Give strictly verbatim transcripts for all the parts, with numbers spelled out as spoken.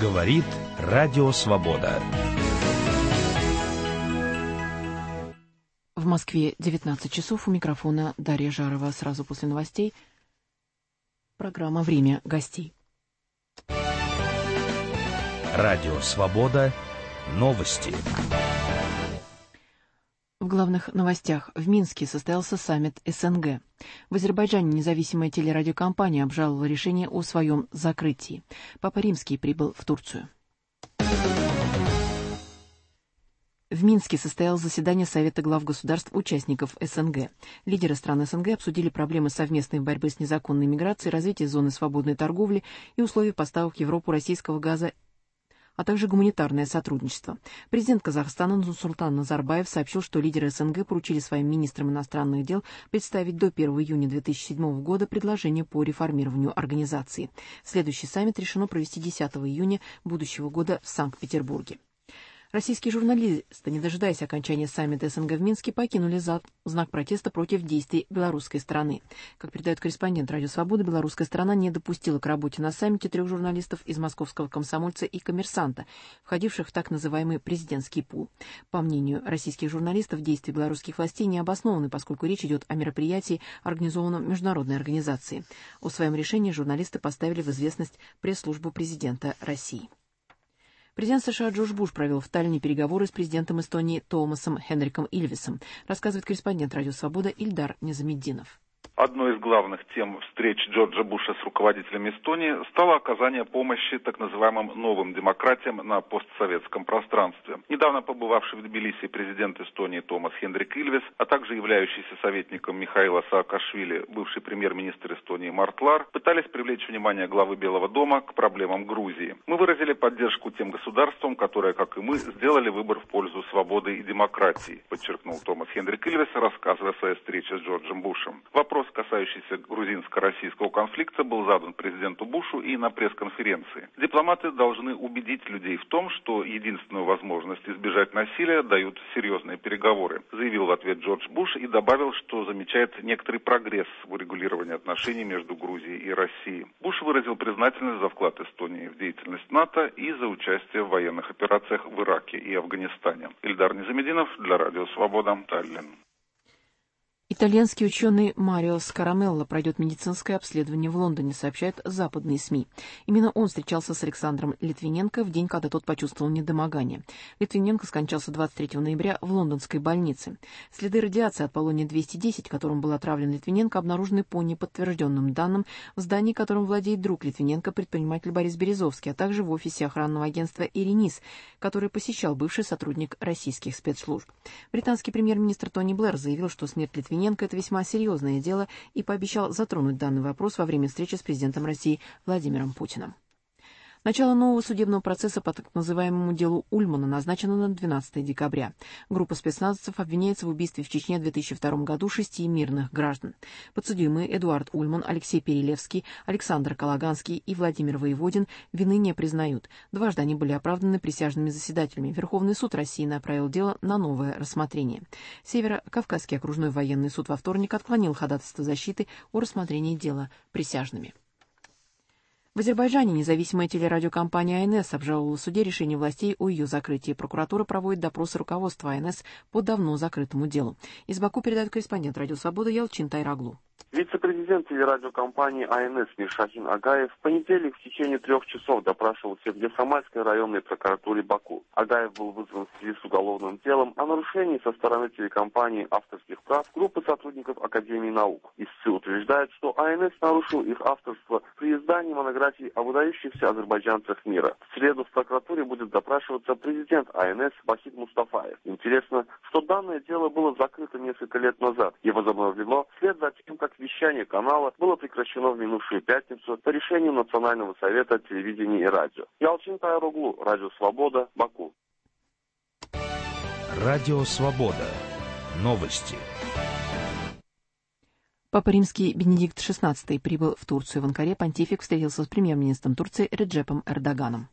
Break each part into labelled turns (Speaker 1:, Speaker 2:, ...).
Speaker 1: Говорит Радио Свобода.
Speaker 2: В Москве девятнадцать часов, у микрофона Дарья Жарова. Сразу после новостей программа «Время гостей».
Speaker 1: Радио Свобода. Новости.
Speaker 2: В главных новостях. В Минске состоялся саммит СНГ. В Азербайджане независимая телерадиокомпания обжаловала решение о своем закрытии. Папа Римский прибыл в Турцию. В Минске состоялось заседание Совета глав государств-участников СНГ. Лидеры стран СНГ обсудили проблемы совместной борьбы с незаконной миграцией, развитие зоны свободной торговли и условий поставок в Европу российского газа, а также гуманитарное сотрудничество. Президент Казахстана Нурсултан Назарбаев сообщил, что лидеры СНГ поручили своим министрам иностранных дел представить до первого июня две тысячи седьмого года предложение по реформированию организации. Следующий саммит решено провести десятого июня будущего года в Санкт-Петербурге. Российские журналисты, не дожидаясь окончания саммита СНГ в Минске, покинули зал в знак протеста против действий белорусской стороны. Как передает корреспондент Радио Свобода, белорусская сторона не допустила к работе на саммите трех журналистов из московского «Комсомольца» и «Коммерсанта», входивших в так называемый президентский пул. По мнению российских журналистов, действия белорусских властей не обоснованы, поскольку речь идет о мероприятии, организованном международной организацией. О своем решении журналисты поставили в известность пресс-службу президента России. Президент США Джордж Буш провел в Таллине переговоры с президентом Эстонии Туомасом Хенриком Ильвесом, рассказывает корреспондент Радио Свобода Ильдар Низамеддинов.
Speaker 3: Одной из главных тем встреч Джорджа Буша с руководителями Эстонии стало оказание помощи так называемым новым демократиям на постсоветском пространстве. Недавно побывавший в Тбилиси президент Эстонии Туомас Хенрик Ильвес, а также являющийся советником Михаила Саакашвили, бывший премьер-министр Эстонии Март Лаар, пытались привлечь внимание главы Белого дома к проблемам Грузии. Мы выразили поддержку тем государствам, которые, как и мы, сделали выбор в пользу свободы и демократии, подчеркнул Туомас Хенрик Ильвес, рассказывая о своей встрече с Джорджем Бушем. Вопрос, касающийся грузинско-российского конфликта, был задан президенту Бушу и на пресс-конференции. Дипломаты должны убедить людей в том, что единственную возможность избежать насилия дают серьезные переговоры, заявил в ответ Джордж Буш и добавил, что замечает некоторый прогресс в урегулировании отношений между Грузией и Россией. Буш выразил признательность за вклад Эстонии в деятельность НАТО и за участие в военных операциях в Ираке и Афганистане. Ильдар Низамеддинов для Радио Свобода, Таллин.
Speaker 2: Итальянский ученый Марио Скарамелло пройдет медицинское обследование в Лондоне, сообщают западные СМИ. Именно он встречался с Александром Литвиненко в день, когда тот почувствовал недомогание. Литвиненко скончался двадцать третьего ноября в лондонской больнице. Следы радиации от полония двести десять, которым был отравлен Литвиненко, обнаружены по неподтвержденным данным в здании, которым владеет друг Литвиненко, предприниматель Борис Березовский, а также в офисе охранного агентства «Иринис», который посещал бывший сотрудник российских спецслужб. Британский премьер-министр Тони Блэр заявил, что смерть Литвиненко это весьма серьезное дело и пообещал затронуть данный вопрос во время встречи с президентом России Владимиром Путиным. Начало нового судебного процесса по так называемому делу Ульмана назначено на двенадцатое декабря. Группа спецназовцев обвиняется в убийстве в Чечне в две тысячи втором году шести мирных граждан. Подсудимые Эдуард Ульман, Алексей Перелевский, Александр Калаганский и Владимир Воеводин вины не признают. Дважды они были оправданы присяжными заседателями. Верховный суд России направил дело на новое рассмотрение. Северо-Кавказский окружной военный суд во вторник отклонил ходатайство защиты о рассмотрении дела присяжными. В Азербайджане независимая телерадиокомпания АНС обжаловала в суде решение властей о ее закрытии. Прокуратура проводит допросы руководства АНС по давно закрытому делу. Из Баку передает корреспондент Радио Свобода Ялчин Тайраглу.
Speaker 4: Вице-президент телерадиокомпании АНС Миршахин Агаев в понедельник в течение трех часов допрашивался в Гесамальской районной прокуратуре Баку. Агаев был вызван в связи с уголовным делом о нарушении со стороны телекомпании авторских прав группы сотрудников Академии наук. Истцы утверждают, что АНС нарушил их авторство при издании монографии о выдающихся азербайджанцах мира. В среду в прокуратуре будет допрашиваться президент АНС Вахид Мустафаев. Интересно, что данное дело было закрыто несколько лет назад и возобновлено вслед за тем, как вещание канала было прекращено в минувшую пятницу по решению Национального совета телевидения и радио. Ялчин Тайраглу, Радио Свобода, Баку.
Speaker 1: Радио Свобода. Новости.
Speaker 2: Папа Римский Бенедикт шестнадцатый прибыл в Турцию. В Анкаре понтифик встретился с премьер-министром Турции Реджепом Эрдоганом.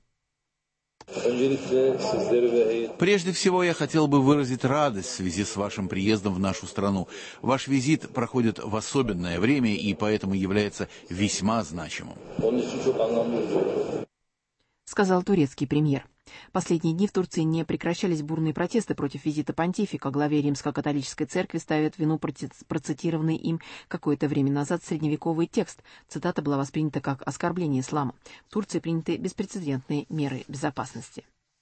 Speaker 5: Прежде всего, я хотел бы выразить радость в связи с вашим приездом в нашу страну. Ваш визит проходит в особенное время и поэтому является весьма значимым.
Speaker 2: сказал турецкий премьер. Последние дни в Турции не прекращались бурные протесты против визита понтифика. Главе Римско-католической церкви ставят вину процитированный им какое-то время назад средневековый текст. Цитата была воспринята как оскорбление ислама. В Турции приняты беспрецедентные меры безопасности.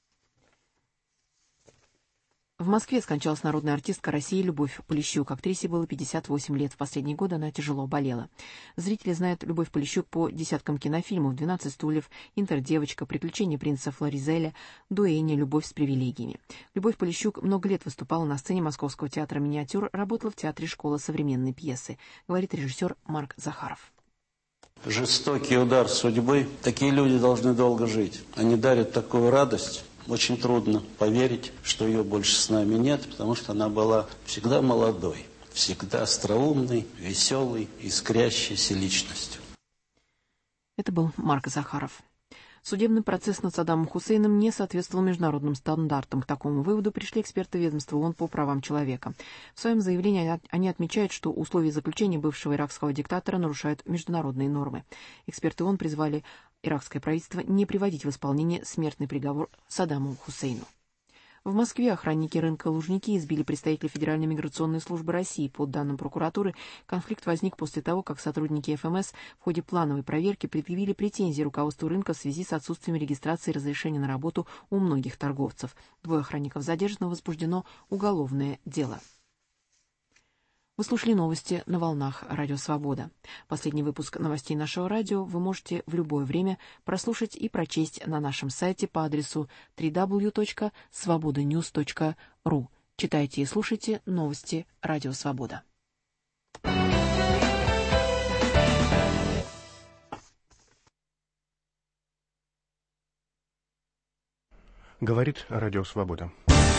Speaker 2: В Москве скончалась народная артистка России Любовь Полищук. Актрисе было пятьдесят восемь лет. В последние годы она тяжело болела. Зрители знают Любовь Полищук по десяткам кинофильмов: «двенадцать стульев», «Интердевочка», «Приключения принца Флоризеля», «Дуэни», «Любовь с привилегиями». Любовь Полищук много лет выступала на сцене Московского театра «Миниатюр», работала в театре «Школа современной пьесы», говорит режиссер Марк Захаров.
Speaker 6: Жестокий удар судьбы. Такие люди должны долго жить. Они дарят такую радость. Очень трудно поверить, что ее больше с нами нет, потому что она была всегда молодой, всегда остроумной, веселой, искрящейся личностью.
Speaker 2: Это был Марк Захаров. Судебный процесс над Саддамом Хусейном не соответствовал международным стандартам. К такому выводу пришли эксперты ведомства ООН по правам человека. В своем заявлении они отмечают, что условия заключения бывшего иракского диктатора нарушают международные нормы. Эксперты ООН призвали иракское правительство не приводить в исполнение смертный приговор Саддаму Хусейну. В Москве охранники рынка Лужники избили представителя Федеральной миграционной службы России. По данным прокуратуры, конфликт возник после того, как сотрудники эф эм эс в ходе плановой проверки предъявили претензии руководству рынка в связи с отсутствием регистрации и разрешения на работу у многих торговцев. Двое охранников задержаны, возбуждено уголовное дело. Вы слушали новости на волнах Радио Свобода. Последний выпуск новостей нашего радио вы можете в любое время прослушать и прочесть на нашем сайте по адресу дабл ю дабл ю дабл ю точка свобода ньюс точка ру. Читайте и слушайте новости Радио Свобода.
Speaker 7: Говорит Радио Свобода.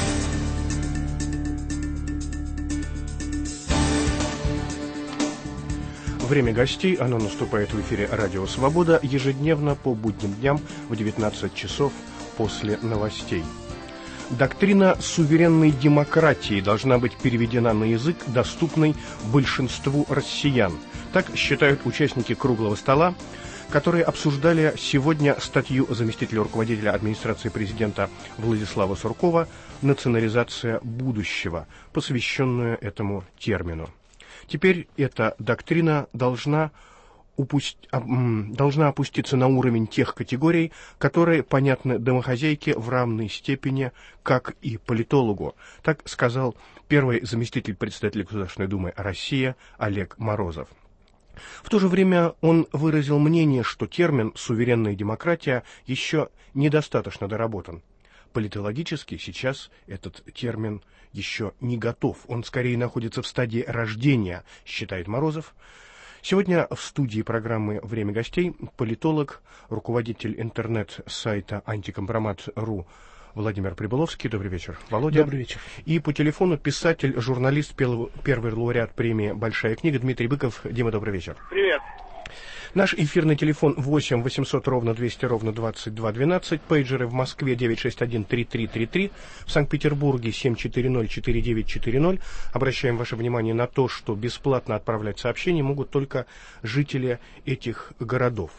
Speaker 7: Время гостей, оно наступает в эфире «Радио Свобода» ежедневно по будним дням в девятнадцать часов после новостей. Доктрина суверенной демократии должна быть переведена на язык, доступный большинству россиян. Так считают участники круглого стола, которые обсуждали сегодня статью заместителя руководителя администрации президента Владислава Суркова «Национализация будущего», посвященную этому термину. Теперь эта доктрина должна, упусть... должна опуститься на уровень тех категорий, которые понятны домохозяйке в равной степени, как и политологу. Так сказал первый заместитель председателя Государственной Думы России Олег Морозов. В то же время он выразил мнение, что термин «суверенная демократия» еще недостаточно доработан. Политологически сейчас этот термин еще не готов. Он скорее находится в стадии рождения, считает Морозов. Сегодня в студии программы «Время гостей» политолог, руководитель интернет-сайта антикомпромат точка ру Владимир Прибыловский. Добрый вечер, Володя.
Speaker 8: Добрый вечер.
Speaker 7: И по телефону писатель, журналист, первый лауреат премии «Большая книга» Дмитрий Быков. Дима, добрый вечер.
Speaker 8: Привет.
Speaker 7: Наш эфирный телефон восемь восемьсот ровно двести ровно двадцать два двенадцать, пейджеры в Москве девять шесть один три три три три, в Санкт-Петербурге семь четыре ноль четыре девять четыре ноль. Обращаем ваше внимание на то, что бесплатно отправлять сообщения могут только жители этих городов.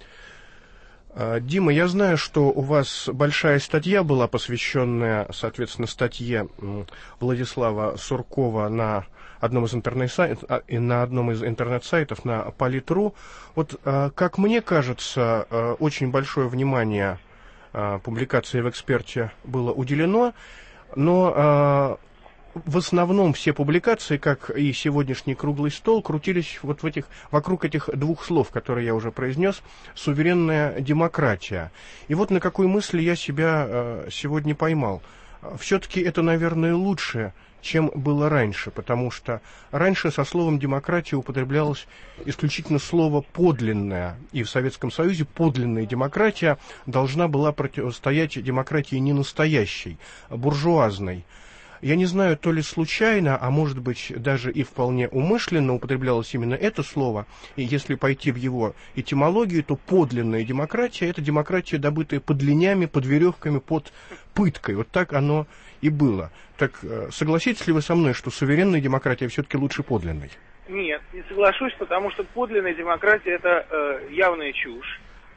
Speaker 7: Дима, я знаю, что у вас большая статья была, посвященная, соответственно, статье Владислава Суркова на одном из интернет-сайтов, на одном из интернет-сайтов на Полит.ру. Вот, как мне кажется, очень большое внимание публикации в «Эксперте» было уделено, но в основном все публикации, как и сегодняшний круглый стол, крутились вот в этих, вокруг этих двух слов, которые я уже произнес: суверенная демократия. И вот на какой мысли я себя сегодня поймал. Все-таки это, наверное, лучше, чем было раньше, потому что раньше со словом «демократия» употреблялось исключительно слово «подлинная», и в Советском Союзе подлинная демократия должна была противостоять демократии ненастоящей, буржуазной. Я не знаю, то ли случайно, а может быть даже и вполне умышленно употреблялось именно это слово, и если пойти в его этимологию, то подлинная демократия — это демократия, добытая под ленями, под веревками, под пыткой. Вот так оно и было. Так согласитесь ли вы со мной, что суверенная демократия все-таки лучше подлинной?
Speaker 8: Нет, не соглашусь, потому что подлинная демократия — это э, явная чушь.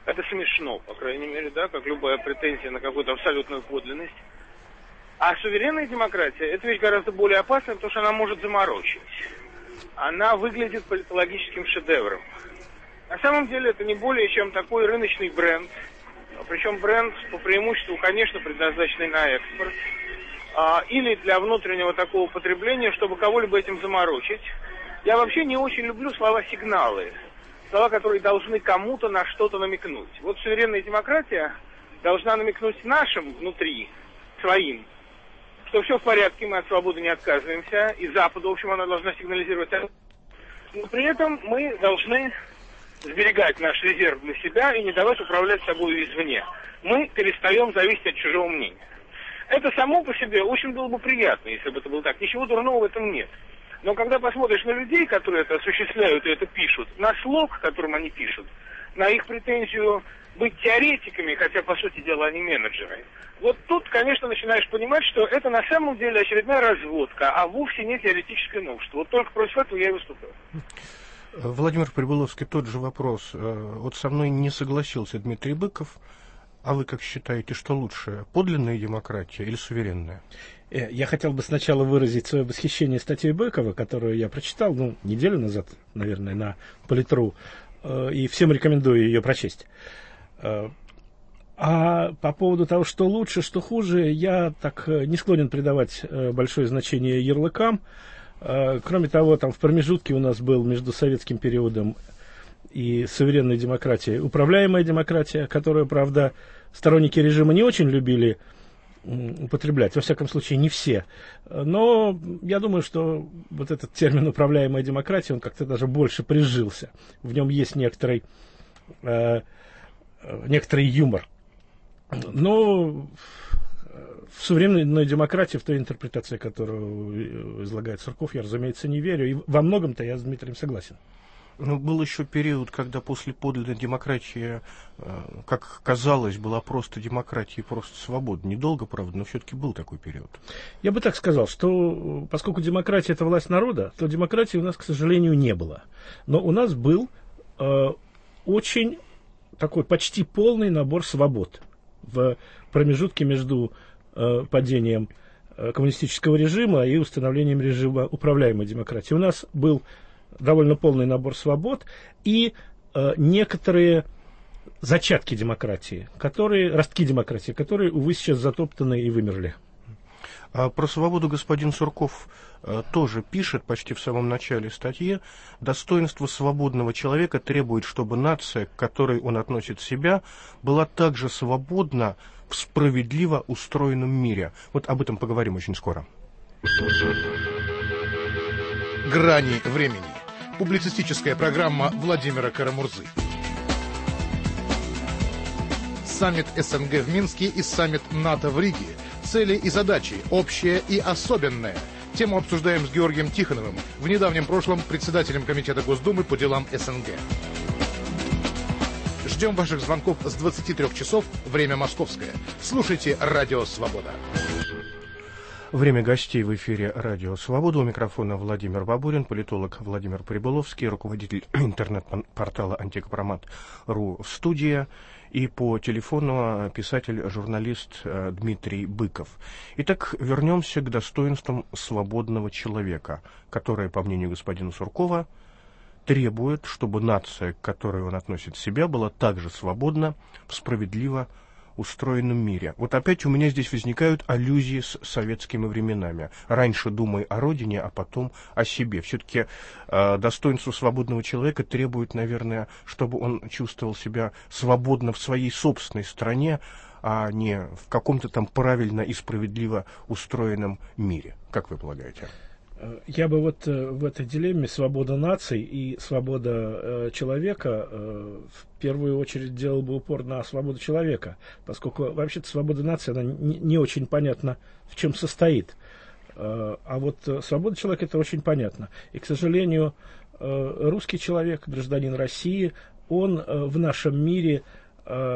Speaker 8: Это смешно, по крайней мере, да, как любая претензия на какую-то абсолютную подлинность. А суверенная демократия – это вещь гораздо более опасная, потому что она может заморочить. Она выглядит политологическим шедевром. На самом деле это не более чем такой рыночный бренд, причем бренд по преимуществу, конечно, предназначенный на экспорт, а, или для внутреннего такого потребления, чтобы кого-либо этим заморочить. Я вообще не очень люблю слова «сигналы», слова, которые должны кому-то на что-то намекнуть. Вот суверенная демократия должна намекнуть нашим внутри, своим, что все в порядке, мы от свободы не отказываемся, и Западу, в общем, она должна сигнализировать. Но при этом мы должны сберегать наш резерв для себя и не давать управлять собой извне. Мы перестаем зависеть от чужого мнения. Это само по себе очень было бы приятно, если бы это было так. Ничего дурного в этом нет. Но когда посмотришь на людей, которые это осуществляют и это пишут, на слог, которым они пишут, на их претензию быть теоретиками, хотя, по сути дела, они менеджеры, вот тут, конечно, начинаешь понимать, что это на самом деле очередная разводка, а вовсе не теоретическое новшество. Вот только против этого я и выступаю.
Speaker 7: Владимир Прибыловский, тот же вопрос. Вот со мной не согласился Дмитрий Быков. А вы как считаете, что лучше, подлинная демократия или суверенная?
Speaker 9: Я хотел бы сначала выразить свое восхищение статьей Быкова, которую я прочитал, ну, неделю назад, наверное, на Политру, и всем рекомендую ее прочесть. А по поводу того, что лучше, что хуже, я так не склонен придавать большое значение ярлыкам. Кроме того, там в промежутке у нас был между советским периодом и суверенной демократией управляемая демократия, которую, правда, сторонники режима не очень любили употреблять, во всяком случае, не все. Но я думаю, что вот этот термин «управляемая демократия», он как-то даже больше прижился. В нем есть некоторый, э, некоторый юмор. Но в суверенную демократию, в той интерпретации, которую излагает Сурков, я, разумеется, не верю. И во многом-то я с Дмитрием согласен.
Speaker 7: Но был еще период, когда после подлинной демократии, как казалось, была просто демократия и просто свобода. Недолго, правда, но все-таки был такой период.
Speaker 9: Я бы так сказал, что поскольку демократия – это власть народа, то демократии у нас, к сожалению, не было. Но у нас был э, очень такой почти полный набор свобод в промежутке между э, падением э, коммунистического режима и установлением режима управляемой демократии. У нас был довольно полный набор свобод и э, некоторые зачатки демократии, которые, ростки демократии, которые, увы, сейчас затоптаны и вымерли.
Speaker 7: А про свободу господин Сурков э, тоже пишет почти в самом начале статьи. Достоинство свободного человека требует, чтобы нация, к которой он относит себя, была также свободна в справедливо устроенном мире. Вот об этом поговорим очень скоро.
Speaker 10: «Грани времени». Публицистическая программа Владимира Карамурзы. Саммит СНГ в Минске и саммит НАТО в Риге. Цели и задачи, общее и особенное. Тему обсуждаем с Георгием Тихоновым, в недавнем прошлом председателем Комитета Госдумы по делам СНГ. Ждем ваших звонков с двадцати трёх часов, время московское. Слушайте «Радио Свобода».
Speaker 7: Время гостей в эфире «Радио Свобода». У микрофона Владимир Бабурин, политолог Владимир Прибыловский, руководитель интернет-портала антикомпромат точка ру в студии, и по телефону писатель-журналист Дмитрий Быков. Итак, вернемся к достоинствам свободного человека, которое, по мнению господина Суркова, требует, чтобы нация, к которой он относит себя, была также свободна в справедливо устроенном мире. Вот опять у меня здесь возникают аллюзии с советскими временами. Раньше думай о родине, а потом о себе. Все-таки э, достоинство свободного человека требует, наверное, чтобы он чувствовал себя свободно в своей собственной стране, а не в каком-то там правильно и справедливо устроенном мире. Как вы полагаете?
Speaker 9: Я бы вот э, в этой дилемме свобода наций и свобода э, человека э, в первую очередь делал бы упор на свободу человека, поскольку вообще-то свобода нации, она не, не очень понятно, в чем состоит. Э, а вот э, свобода человека — это очень понятно. И, к сожалению, э, русский человек, гражданин России, он э, в нашем мире э,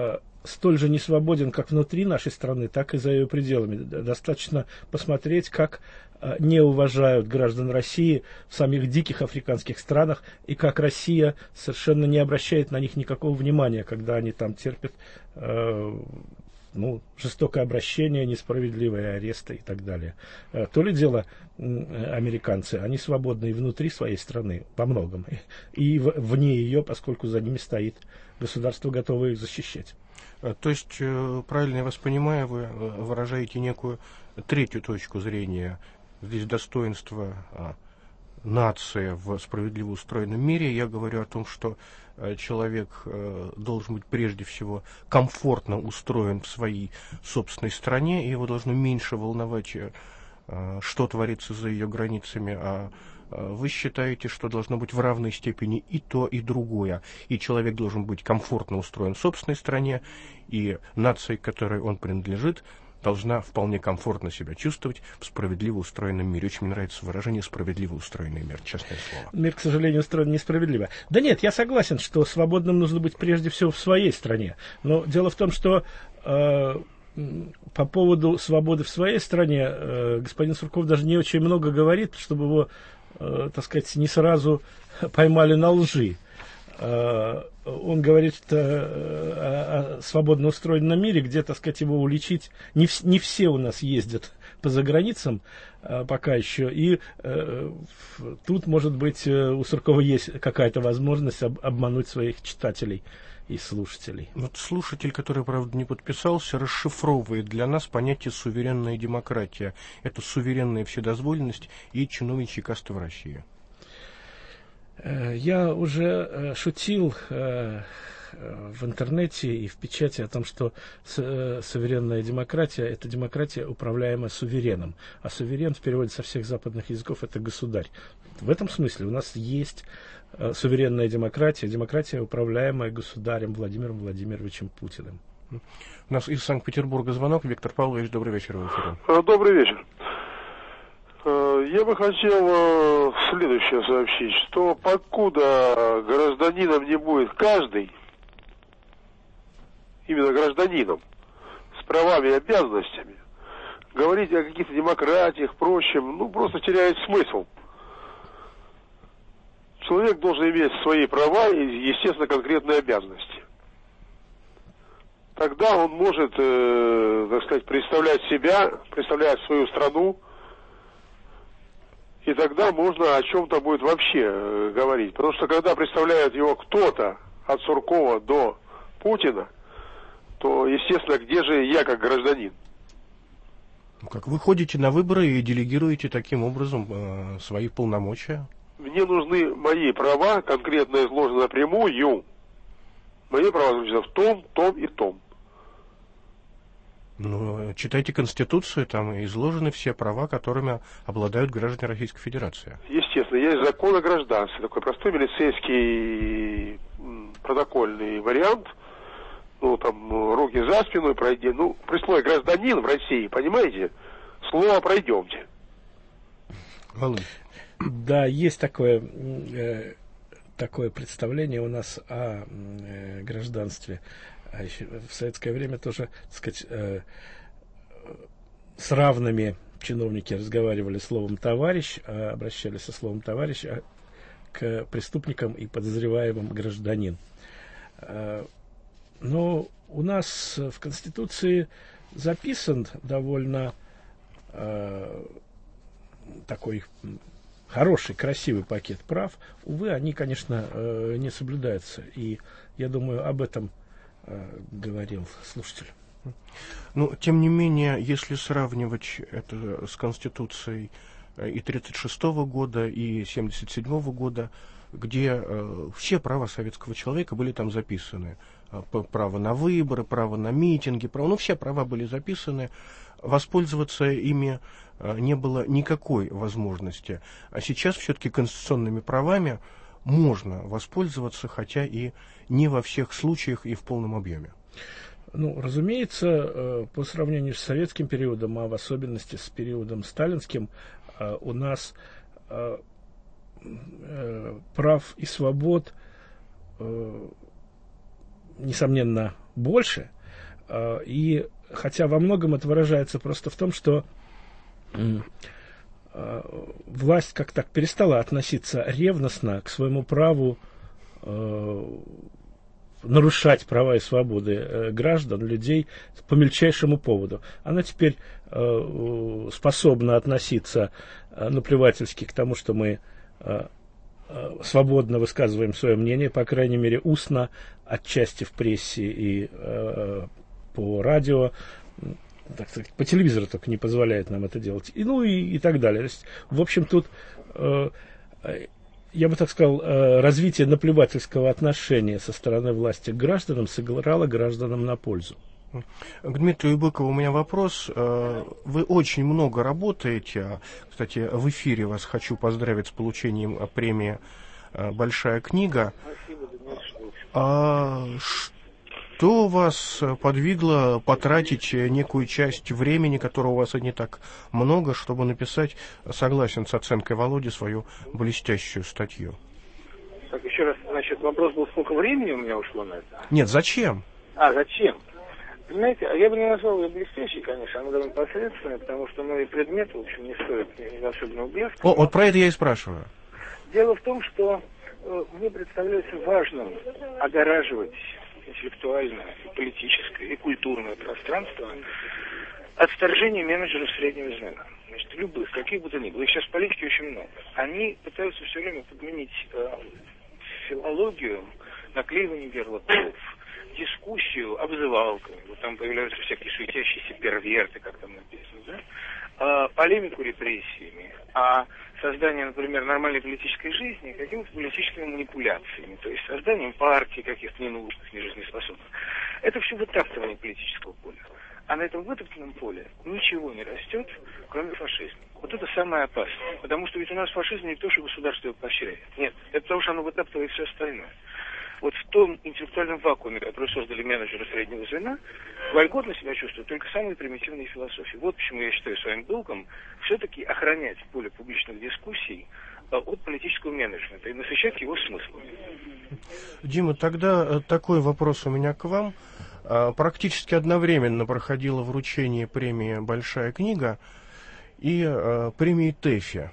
Speaker 9: столь же не свободен как внутри нашей страны, так и за ее пределами. Достаточно посмотреть, как не уважают граждан России в самих диких африканских странах, и как Россия совершенно не обращает на них никакого внимания, когда они там терпят э, ну, жестокое обращение, несправедливые аресты и так далее. Э, то ли дело э, американцы, они свободны и внутри своей страны во многом, и в, вне ее, поскольку за ними стоит государство, готовое их защищать.
Speaker 7: То есть, правильно я вас понимаю, вы выражаете некую третью точку зрения. Здесь достоинство а, нации в справедливо устроенном мире. Я говорю о том, что а, человек а, должен быть прежде всего комфортно устроен в своей собственной стране, и его должно меньше волновать, а, что творится за ее границами, а вы считаете, что должно быть в равной степени и то, и другое. И человек должен быть комфортно устроен в собственной стране, и нация, к которой он принадлежит, должна вполне комфортно себя чувствовать в справедливо устроенном мире. Очень мне нравится выражение «справедливо устроенный мир», честное слово.
Speaker 9: Мир, к сожалению, устроен несправедливо. Да нет, я согласен, что свободным нужно быть прежде всего в своей стране. Но дело в том, что э, по поводу свободы в своей стране э, господин Сурков даже не очень много говорит, чтобы его, э, так сказать, не сразу поймали на лжи. Он говорит о, о свободно устроенном мире, где, так сказать, его уличить. Не, в, не все у нас ездят по заграницам пока еще. И э, тут, может быть, у Суркова есть какая-то возможность об, обмануть своих читателей и слушателей.
Speaker 7: Вот слушатель, который, правда, не подписался, расшифровывает для нас понятие «суверенная демократия». Это суверенная вседозволенность и чиновничьи касты в России.
Speaker 9: Я уже шутил в интернете и в печати о том, что суверенная демократия – это демократия, управляемая сувереном. А суверен в переводе со всех западных языков – это государь. В этом смысле у нас есть суверенная демократия, демократия, управляемая государем Владимиром Владимировичем Путиным.
Speaker 7: У нас из Санкт-Петербурга звонок. Виктор Павлович, добрый вечер в эфире.
Speaker 11: Добрый вечер. Я бы хотел следующее сообщить, что покуда гражданином не будет каждый, именно гражданином, с правами и обязанностями, говорить о каких-то демократиях, прочем, ну, просто теряет смысл. Человек должен иметь свои права и, естественно, конкретные обязанности. Тогда он может, э, так сказать, представлять себя, представлять свою страну, и тогда можно о чем-то будет вообще э, говорить. Потому что когда представляет его кто-то от Суркова до Путина, то, естественно, где же я как гражданин?
Speaker 7: Как вы ходите на выборы и делегируете таким образом э, свои полномочия?
Speaker 11: Мне нужны мои права, конкретно изложены напрямую. Мои права заключаются в том, том и том.
Speaker 7: Ну, читайте Конституцию, там изложены все права, которыми обладают граждане Российской Федерации.
Speaker 11: Естественно, есть закон о гражданстве, такой простой милицейский протокольный вариант. Ну, там, руки за спину и пройди. Ну, при слове гражданин в России, понимаете, слово пройдемте.
Speaker 7: Володь.
Speaker 9: Да, есть такое, э, такое представление у нас о э, гражданстве. А еще в советское время тоже, так сказать, э, с равными чиновники разговаривали словом «товарищ», а обращались со словом «товарищ» а к преступникам и подозреваемым «гражданин». Э, но у нас в Конституции записан довольно э, такой хороший, красивый пакет прав. Увы, они, конечно, э, не соблюдаются. И я думаю, об этом говорил слушатель.
Speaker 7: Ну, тем не менее, если сравнивать это с Конституцией и тридцать шестого года, и семьдесят седьмого года, где э, все права советского человека были там записаны. Право на выборы, право на митинги, право, ну, все права были записаны. Воспользоваться ими э, не было никакой возможности. А сейчас все-таки конституционными правами можно воспользоваться, хотя и не во всех случаях и в полном объеме.
Speaker 9: Ну, разумеется, по сравнению с советским периодом, а в особенности с периодом сталинским, у нас прав и свобод, несомненно, больше, И хотя во многом это выражается просто в том, что власть как так перестала относиться ревностно к своему праву нарушать права и свободы граждан, людей по мельчайшему поводу. Она теперь э, способна относиться э, наплевательски к тому, что мы э, э, свободно высказываем свое мнение, по крайней мере, устно, отчасти в прессе и э, по радио, так сказать, по телевизору только не позволяет нам это делать, и, ну и, и так далее. То есть, в общем, тут... Э, я бы так сказал, развитие наплевательского отношения со стороны власти к гражданам сыграло гражданам на пользу.
Speaker 7: К Дмитрию Быкову у меня вопрос. Вы очень много работаете. Кстати, в эфире вас хочу поздравить с получением премии «Большая книга».
Speaker 8: Спасибо, Дмитрий.
Speaker 7: А что вас подвигло потратить некую часть времени, которого у вас и не так много, чтобы написать, согласен с оценкой Володи, свою блестящую статью?
Speaker 8: Так, еще раз, значит, вопрос был, сколько времени у меня ушло на это?
Speaker 7: Нет, зачем?
Speaker 8: А, зачем? Понимаете, я бы не назвал ее блестящей, конечно, она довольно посредственная, потому что мой предмет, в общем, не стоит особенного блеска.
Speaker 7: О, вот про это я и спрашиваю.
Speaker 8: Дело в том, что э, мне представляется важным огораживать интеллектуальное, и политическое, и культурное пространство от вторжения менеджеров среднего звена. Значит, любых, каких бы то ни было. Их сейчас в политике очень много. Они пытаются все время подменить э, филологию, наклеивание ярлыков, дискуссию обзывалками. Вот там появляются всякие суетящиеся перверты, как там написано, да? А, полемику репрессиями, а создание, например, нормальной политической жизни какими-то политическими манипуляциями, то есть созданием партий каких-то ненужных, нежизнеспособных. Это все вытаптывание политического поля. А на этом вытоптанном поле ничего не растет, кроме фашизма. Вот это самое опасное. Потому что ведь у нас фашизм не то, что государство его поощряет. Нет, это потому что оно вытаптывает все остальное. Вот в том интеллектуальном вакууме, который создали менеджеры среднего звена, вольготно себя чувствуют только самые примитивные философии. Вот почему я считаю своим долгом все-таки охранять поле публичных дискуссий от политического менеджмента и насыщать его смыслами.
Speaker 7: Дима, тогда такой вопрос у меня к вам. Практически одновременно проходило вручение премии «Большая книга» и премии ТЭФИ.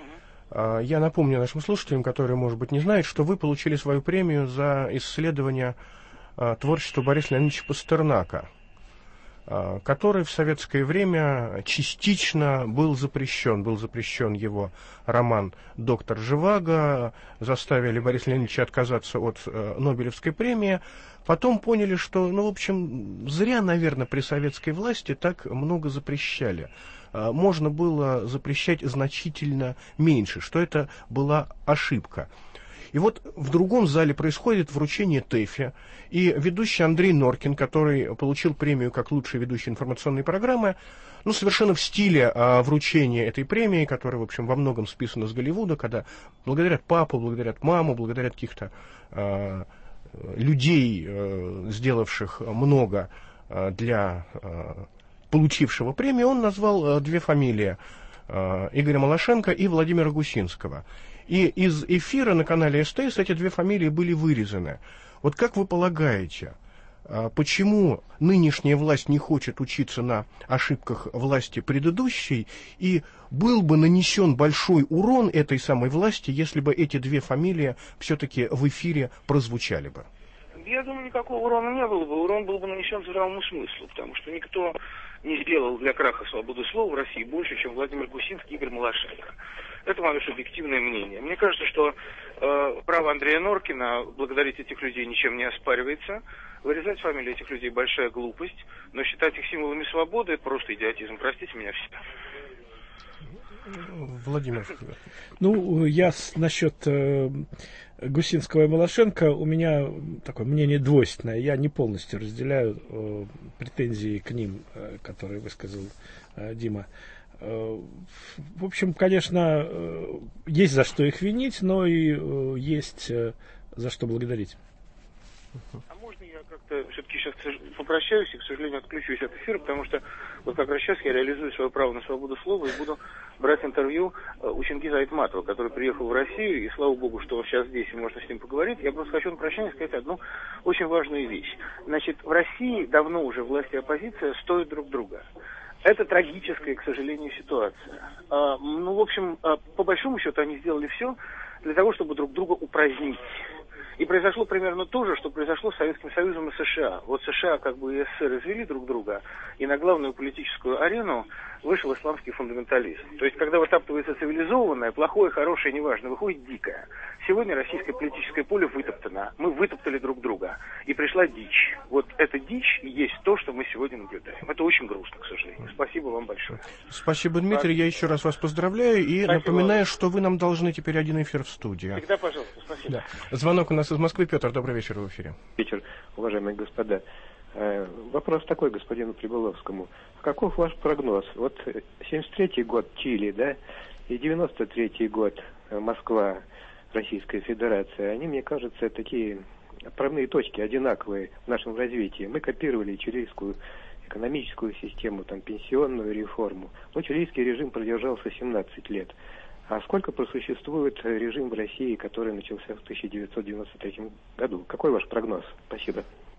Speaker 7: Я напомню нашим слушателям, которые, может быть, не знают, что вы получили свою премию за исследование творчества Бориса Леонидовича Пастернака, который в советское время частично был запрещен. Был запрещен его роман «Доктор Живаго», заставили Бориса Леонидовича отказаться от Нобелевской премии. Потом поняли, что, ну, в общем, зря, наверное, при советской власти так много запрещали. Можно было запрещать значительно меньше, что это была ошибка. И вот в другом зале происходит вручение ТЭФИ, и ведущий Андрей Норкин, который получил премию как лучший ведущий информационной программы, ну, совершенно в стиле а, вручения этой премии, которая, в общем, во многом списана с Голливуда, когда благодарят папу, благодарят маму, благодарят каких-то а, людей, а, сделавших много а, для... А, получившего премию, он назвал две фамилии, Игоря Малашенко и Владимира Гусинского. И из эфира на канале СТС эти две фамилии были вырезаны. Вот как вы полагаете, почему нынешняя власть не хочет учиться на ошибках власти предыдущей, и был бы нанесен большой урон этой самой власти, если бы эти две фамилии все-таки в эфире прозвучали бы?
Speaker 8: Я думаю, никакого урона не было бы. Урон был бы нанесен здравому смыслу, потому что никто не сделал для краха свободы слова в России больше, чем Владимир Гусинский и Игорь Малашенко. Это мое субъективное мнение. Мне кажется, что э, право Андрея Норкина благодарить этих людей ничем не оспаривается. Вырезать фамилии этих людей большая глупость, но считать их символами свободы — это просто идиотизм. Простите меня все.
Speaker 7: Владимир.
Speaker 9: Ну, я с, насчет э, Гусинского и Малашенко, у меня такое мнение двойственное. Я не полностью разделяю э, претензии к ним, э, которые высказал э, Дима. Э, в общем, конечно, э, есть за что их винить, но и э, есть э, за что благодарить.
Speaker 8: А можно я как как-то все-таки сейчас попрощаюсь и, к сожалению, отключусь от эфира, потому что вот как раз сейчас я реализую свое право на свободу слова и буду брать интервью у Чингиза Айтматова, который приехал в Россию, и слава богу, что он сейчас здесь, и можно с ним поговорить. Я просто хочу на прощание сказать одну очень важную вещь. Значит, в России давно уже власть и оппозиция стоят друг друга. Это трагическая, к сожалению, ситуация. А, ну, в общем, а, по большому счету они сделали все для того, чтобы друг друга упразднить. И произошло примерно то же, что произошло с Советским Союзом и США. Вот США как бы и СССР извели друг друга, и на главную политическую арену вышел исламский фундаментализм. То есть, когда вытаптывается цивилизованное, плохое, хорошее, неважно, выходит дикое. Сегодня российское политическое поле вытоптано. Мы вытоптали друг друга. И пришла дичь. Вот эта дичь и есть то, что мы сегодня наблюдаем. Это очень грустно, к сожалению. Спасибо вам большое.
Speaker 7: Спасибо, Дмитрий. Я еще раз вас поздравляю и Спасибо. напоминаю, что вы нам должны теперь один эфир в студии.
Speaker 8: Всегда, пожалуйста. Спасибо.
Speaker 7: Да. Звонок у нас из Москвы. Петр, добрый вечер в эфире.
Speaker 12: Вечер, уважаемые господа. Вопрос такой господину Прибыловскому. Каков ваш прогноз? Вот семьдесят третий год Чили, да, и девяносто третий год Москва, Российская Федерация, они, мне кажется, такие отправные точки, одинаковые в нашем развитии. Мы копировали чилийскую экономическую систему, там, пенсионную реформу. Но чилийский режим продержался семнадцать лет. А сколько просуществует режим в России, который начался в тысяча девятьсот девяносто третьем году? Какой ваш прогноз? Спасибо.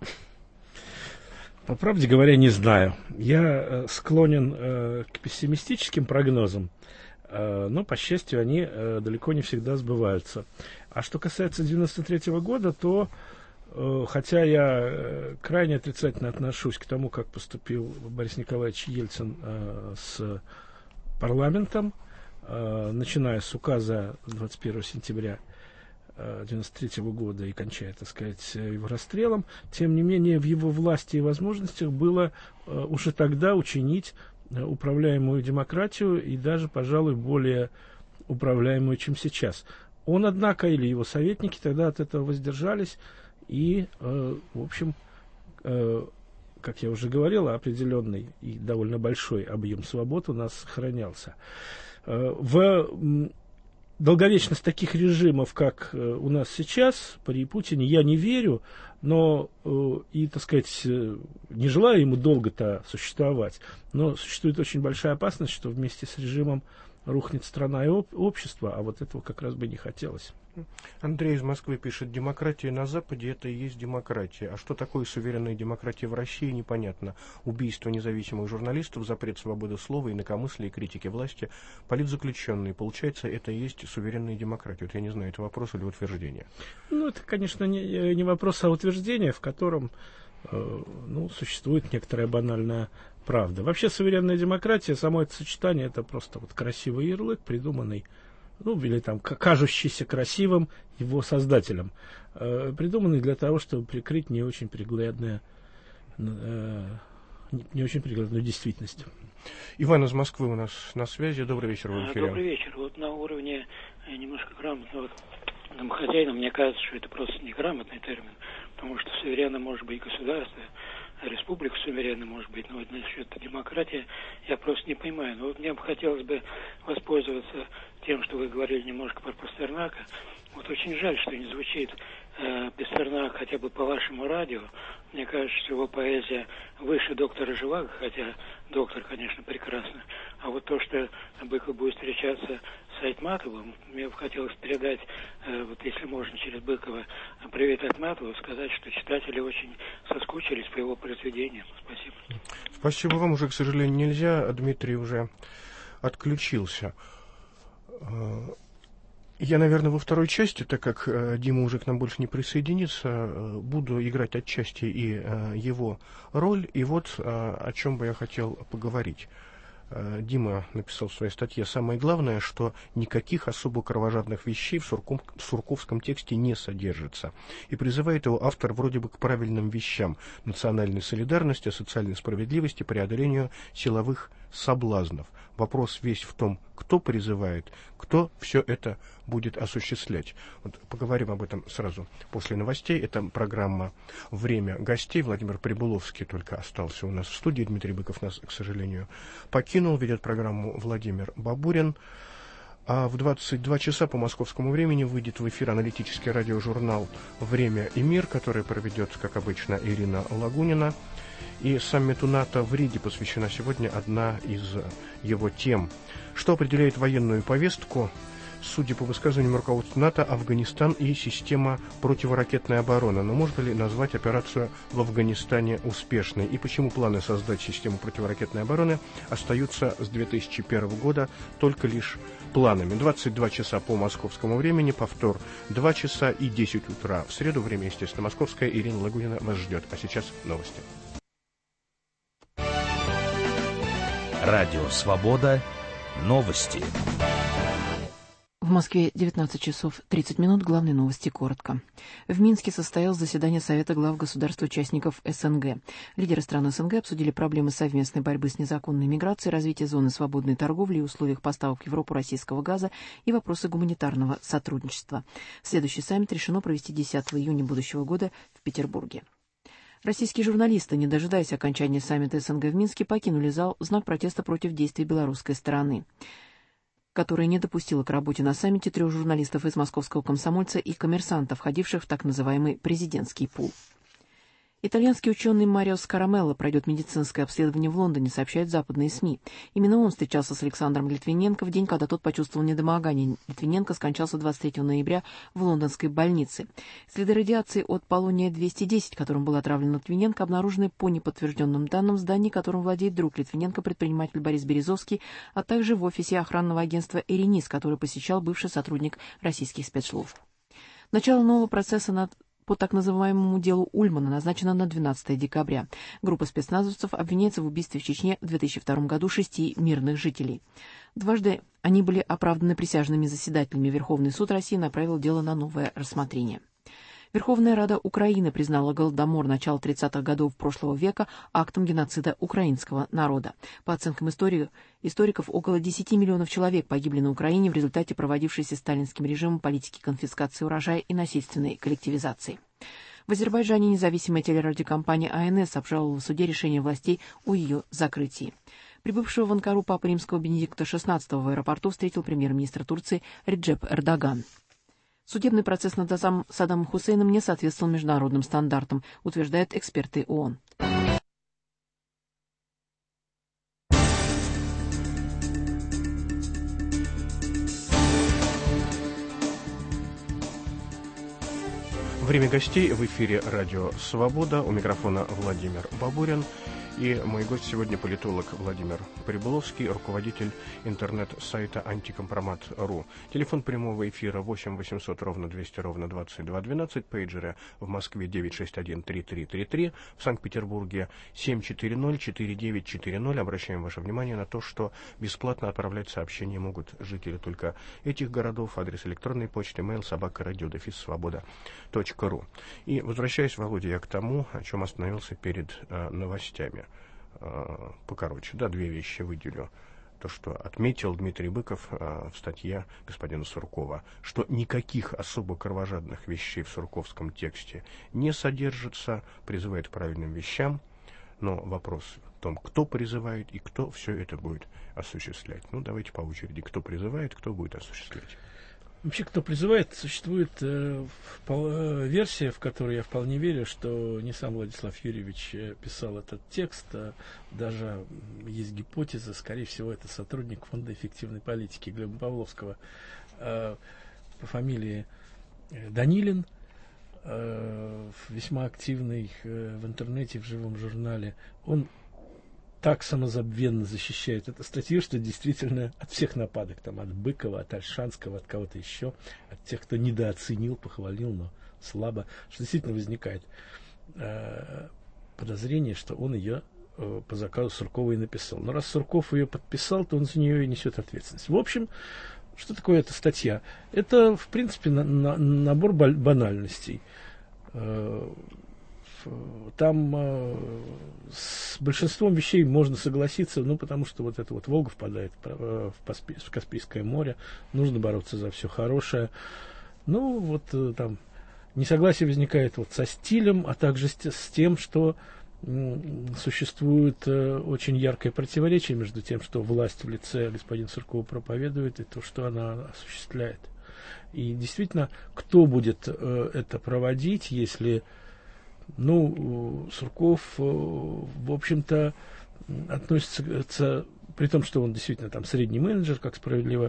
Speaker 9: По правде говоря, не знаю. Я склонен э, к пессимистическим прогнозам, э, но, по счастью, они э, далеко не всегда сбываются. А что касается девяносто третьего года, то, э, хотя я э, крайне отрицательно отношусь к тому, как поступил Борис Николаевич Ельцин э, с парламентом, э, начиная с указа двадцать первого сентября девяносто третьего года и кончая, так сказать, его расстрелом, тем не менее в его власти и возможностях было э, уже тогда учинить э, управляемую демократию и даже, пожалуй, более управляемую, чем сейчас. Он, однако, или его советники тогда от этого воздержались и, э, в общем, э, как я уже говорил, определенный и довольно большой объем свобод у нас сохранялся. Э, в долговечность таких режимов, как э, у нас сейчас, при Путине, я не верю, но э, и, так сказать, э, не желаю ему долго-то существовать, но существует очень большая опасность, что вместе с режимом рухнет страна и об, общество, а вот этого как раз бы не хотелось.
Speaker 7: Андрей из Москвы пишет: демократия на Западе — это и есть демократия. А что такое суверенная демократия в России, непонятно. Убийство независимых журналистов, запрет свободы слова, инакомыслия и критики власти, политзаключенные. Получается, это и есть суверенная демократия. Вот я не знаю, это вопрос или утверждение?
Speaker 9: Ну, это, конечно, не, не вопрос, а утверждение, в котором э, ну, существует некоторая банальная правда. Вообще, суверенная демократия, само это сочетание, это просто вот красивый ярлык, придуманный, ну, или там кажущийся красивым его создателем, э, придуманный для того, чтобы прикрыть не очень приглядное, э, не, не очень приглядную действительность.
Speaker 7: Иван из Москвы у нас на связи. Добрый вечер, в эфире.
Speaker 13: Добрый вечер. Вот на уровне немножко грамотного домохозяина, мне кажется, что это просто неграмотный термин, потому что суверенным может быть государство, республика суверенна может быть, но вот насчет демократии я просто не понимаю. Но вот мне бы хотелось бы воспользоваться тем, что вы говорили немножко про Пастернака. Вот очень жаль, что не звучит э, Пастернак хотя бы по вашему радио. Мне кажется, что его поэзия выше доктора Живаго, хотя доктор, конечно, прекрасно. А вот то, что Быков будет встречаться с Айтматовым, мне бы хотелось передать, э, вот если можно, через Быкова, привет Айтматову, сказать, что читатели очень соскучились по его произведениям. Спасибо.
Speaker 7: Спасибо вам. Уже, к сожалению, нельзя. Дмитрий уже отключился. Я, наверное, во второй части, так как э, Дима уже к нам больше не присоединится, э, буду играть отчасти и э, его роль. И вот э, о чем бы я хотел поговорить. Э, Дима написал в своей статье: самое главное, что никаких особо кровожадных вещей в, Сурков, в сурковском тексте не содержится. И призывает его автор вроде бы к правильным вещам: национальной солидарности, социальной справедливости, преодолению силовых соблазнов. Вопрос весь в том, кто призывает, кто все это будет осуществлять. Вот поговорим об этом сразу после новостей. Это программа «Время гостей». Владимир Прибыловский только остался у нас в студии. Дмитрий Быков нас, к сожалению, покинул. Ведет программу Владимир Бабурин. А в двадцать два часа по московскому времени выйдет в эфир аналитический радиожурнал «Время и мир», который проведет, как обычно, Ирина Лагунина. И саммиту НАТО в Риге посвящена сегодня одна из его тем. Что определяет военную повестку? Судя по высказываниям руководства НАТО, Афганистан и система противоракетной обороны. Но можно ли назвать операцию в Афганистане успешной? И почему планы создать систему противоракетной обороны остаются с две тысячи первого года только лишь планами? двадцать два часа по московскому времени, повтор два часа и десять утра. В среду, время, естественно, московское. Ирина Лагунина вас ждет. А сейчас новости.
Speaker 1: Радио «Свобода». Новости.
Speaker 2: В Москве девятнадцать часов тридцать минут. Главные новости коротко. В Минске состоялось заседание Совета глав государств-участников СНГ. Лидеры стран СНГ обсудили проблемы совместной борьбы с незаконной миграцией, развития зоны свободной торговли и условиях поставок в Европу российского газа и вопросы гуманитарного сотрудничества. Следующий саммит решено провести десятого июня будущего года в Петербурге. Российские журналисты, не дожидаясь окончания саммита СНГ в Минске, покинули зал в знак протеста против действий белорусской стороны, которая не допустила к работе на саммите трех журналистов из «Московского комсомольца» и «Коммерсанта», входивших в так называемый президентский пул. Итальянский ученый Марио Скарамелло пройдет медицинское обследование в Лондоне, сообщают западные СМИ. Именно он встречался с Александром Литвиненко в день, когда тот почувствовал недомогание. Литвиненко скончался двадцать третьего ноября в лондонской больнице. Следы радиации от полония двести десять, которым был отравлен Литвиненко, обнаружены по неподтвержденным данным в здании, которым владеет друг Литвиненко, предприниматель Борис Березовский, а также в офисе охранного агентства «Эренис», который посещал бывший сотрудник российских спецслужб. Начало нового процесса над по так называемому делу Ульмана назначено на двенадцатое декабря. Группа спецназовцев обвиняется в убийстве в Чечне в две тысячи втором году шести мирных жителей. Дважды они были оправданы присяжными заседателями. Верховный суд России направил дело на новое рассмотрение. Верховная Рада Украины признала Голодомор начала тридцатых годов прошлого века актом геноцида украинского народа. По оценкам истории, историков, около десяти миллионов человек погибли на Украине в результате проводившейся сталинским режимом политики конфискации урожая и насильственной коллективизации. В Азербайджане независимая телерадиокомпания АНС обжаловала в суде решение властей о ее закрытии. Прибывшего в Анкару Папы Римского Бенедикта шестнадцатого в аэропорту встретил премьер-министр Турции Реджеп Эрдоган. Судебный процесс над Саддамом Хусейном не соответствовал международным стандартам, утверждают эксперты ООН.
Speaker 7: Время гостей в эфире «Радио Свобода». У микрофона Владимир Бабурин. И мой гость сегодня политолог Владимир Прибыловский, руководитель интернет-сайта антикомпромат точка ру. Телефон прямого эфира восемь восемьсот ровно двести ровно двадцать два двенадцать, пейджеры в Москве девять шесть один три три три три, в Санкт-Петербурге семь четыре ноль четыре девять четыре ноль. Обращаем ваше внимание на то, что бесплатно отправлять сообщения могут жители только этих городов. Адрес электронной почты mail собака радио дефис свобода точка ру. И возвращаясь, Володя, я к тому, о чем остановился перед э, новостями. Покороче, да, две вещи выделю. То, что отметил Дмитрий Быков э, в статье господина Суркова, что никаких особо кровожадных вещей в сурковском тексте не содержится, призывает к правильным вещам, но вопрос в том, кто призывает и кто все это будет осуществлять. Ну, давайте по очереди. Кто призывает, кто будет осуществлять.
Speaker 9: Вообще, кто призывает, существует э, в, версия, в которую я вполне верю, что не сам Владислав Юрьевич писал этот текст, а даже есть гипотеза, скорее всего, это сотрудник Фонда эффективной политики Глеба Павловского э, по фамилии Данилин, э, весьма активный э, в интернете, в живом журнале. Он так самозабвенно защищает эту статью, что действительно от всех нападок, там, от Быкова, от Ольшанского, от кого-то еще, от тех, кто недооценил, похвалил, но слабо, что действительно возникает э, подозрение, что он ее э, по заказу Суркова и написал. Но раз Сурков ее подписал, то он за нее и несет ответственность. В общем, что такое эта статья? Это, в принципе, на, на, набор банальностей. Э, Там э, с большинством вещей можно согласиться, ну, потому что вот эта вот Волга впадает в, Паспи, в Каспийское море, нужно бороться за все хорошее. Ну, вот э, там несогласие возникает вот со стилем, а также с, с тем, что существует очень яркое противоречие между тем, что власть в лице господина Суркова проповедует, и то, что она осуществляет. И действительно, кто будет это проводить, если, ну, Сурков, в общем-то, относится, при том, что он действительно там средний менеджер, как справедливо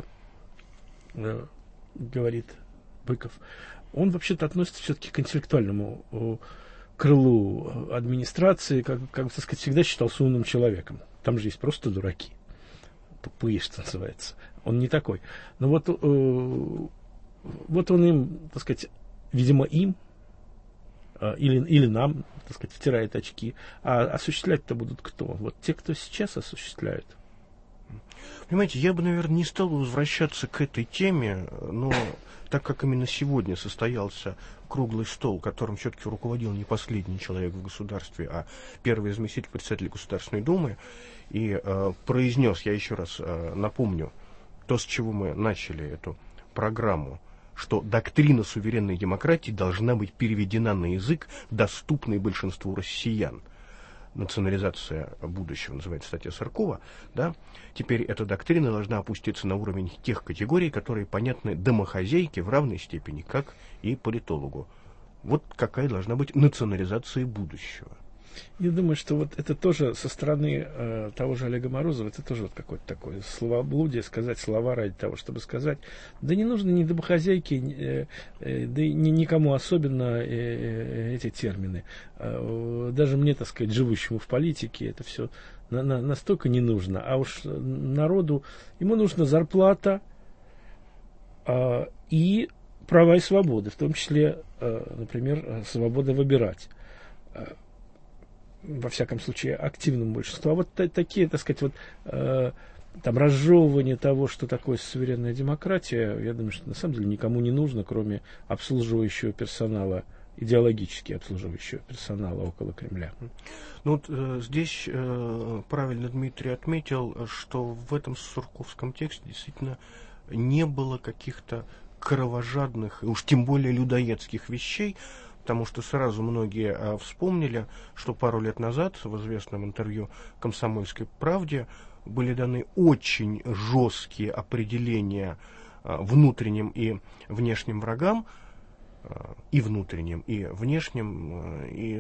Speaker 9: говорит Быков, он вообще-то относится все-таки к интеллектуальному крылу администрации, как, как так сказать, всегда считался умным человеком. Там же есть просто дураки. Тупые, что называется. Он не такой. Но вот, э, вот он им, так сказать, видимо, им э, или, или нам, так сказать, втирает очки. А осуществлять-то будут кто? Вот те, кто сейчас осуществляют.
Speaker 7: Понимаете, я бы, наверное, не стал возвращаться к этой теме, но так как именно сегодня состоялся круглый стол, которым все-таки руководил не последний человек в государстве, а первый заместитель председателя Государственной Думы, и э, произнес, я еще раз э, напомню, то, с чего мы начали эту программу, что доктрина суверенной демократии должна быть переведена на язык, доступный большинству россиян. Национализация будущего, называется статья Сыркова, да, теперь эта доктрина должна опуститься на уровень тех категорий, которые понятны домохозяйке в равной степени, как и политологу. Вот какая должна быть национализация будущего.
Speaker 9: Я думаю, что вот это тоже со стороны э, того же Олега Морозова, это тоже вот какое-то такое словоблудие, сказать слова ради того, чтобы сказать. Да не нужно ни домохозяйке, э, э, да и ни, никому особенно э, э, эти термины. Э, даже мне, так сказать, живущему в политике, это все на, на, настолько не нужно. А уж народу, ему нужна зарплата э, и права и свободы, в том числе, э, например, свобода выбирать. Во всяком случае, активному большинству. А вот та- такие, так сказать, вот э, там разжевывание того, что такое суверенная демократия, я думаю, что на самом деле никому не нужно, кроме обслуживающего персонала, идеологически обслуживающего персонала около Кремля.
Speaker 7: Ну вот э, здесь э, правильно Дмитрий отметил, что в этом сурковском тексте действительно не было каких-то кровожадных, уж тем более людоедских вещей, потому что сразу многие а, вспомнили, что пару лет назад в известном интервью «Комсомольской правде» были даны очень жесткие определения а, внутренним и внешним врагам, а, и внутренним, и внешним, а, и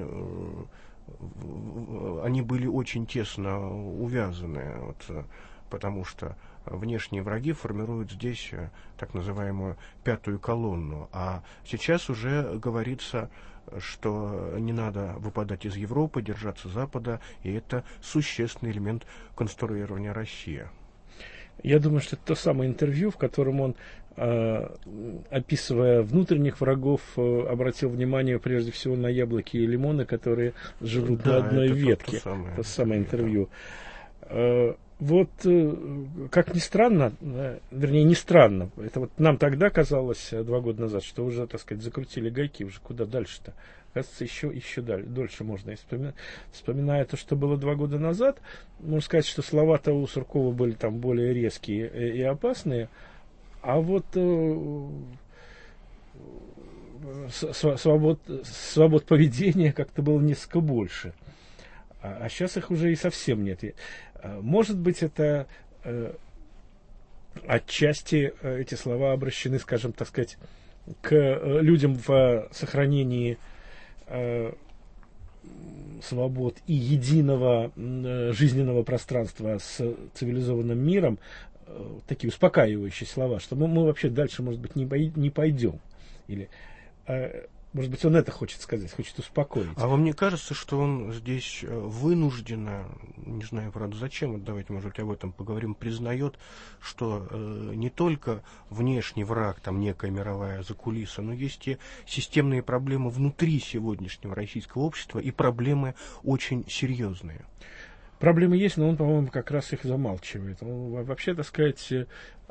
Speaker 7: а, они были очень тесно увязаны, вот, потому что внешние враги формируют здесь так называемую пятую колонну. А сейчас уже говорится, что не надо выпадать из Европы, держаться Запада, и это существенный элемент конструирования России.
Speaker 9: Я думаю, что это то самое интервью, в котором он, э, описывая внутренних врагов, э, обратил внимание прежде всего на яблоки и лимоны, которые живут да, на одной ветке. То, то самое, то самое интервью. Э, Вот, как ни странно, вернее, не странно, это вот нам тогда казалось, два года назад, что уже, так сказать, закрутили гайки, уже куда дальше-то? Кажется, еще, еще дальше, дольше можно. И вспоминая, вспоминая то, что было два года назад, можно сказать, что слова-то у Суркова были там более резкие и опасные, а вот э, свобод, свобод поведения как-то было несколько больше. А, а сейчас их уже и совсем нет. Может быть, это э, отчасти э, эти слова обращены, скажем, так сказать, к э, людям в э, сохранении э, свобод и единого э, жизненного пространства с цивилизованным миром, э, такие успокаивающие слова, что мы, мы вообще дальше, может быть, не, пой- не пойдем. Или, э, может быть, он это хочет сказать, хочет успокоить.
Speaker 7: А вам не кажется, что он здесь вынужденно, не знаю, правда, зачем, давайте, может быть, об этом поговорим, признает, что э, не только внешний враг, там некая мировая закулиса, но есть и системные проблемы внутри сегодняшнего российского общества, и проблемы очень серьезные.
Speaker 9: Проблемы есть, но он, по-моему, как раз их замалчивает. Он, вообще, так сказать,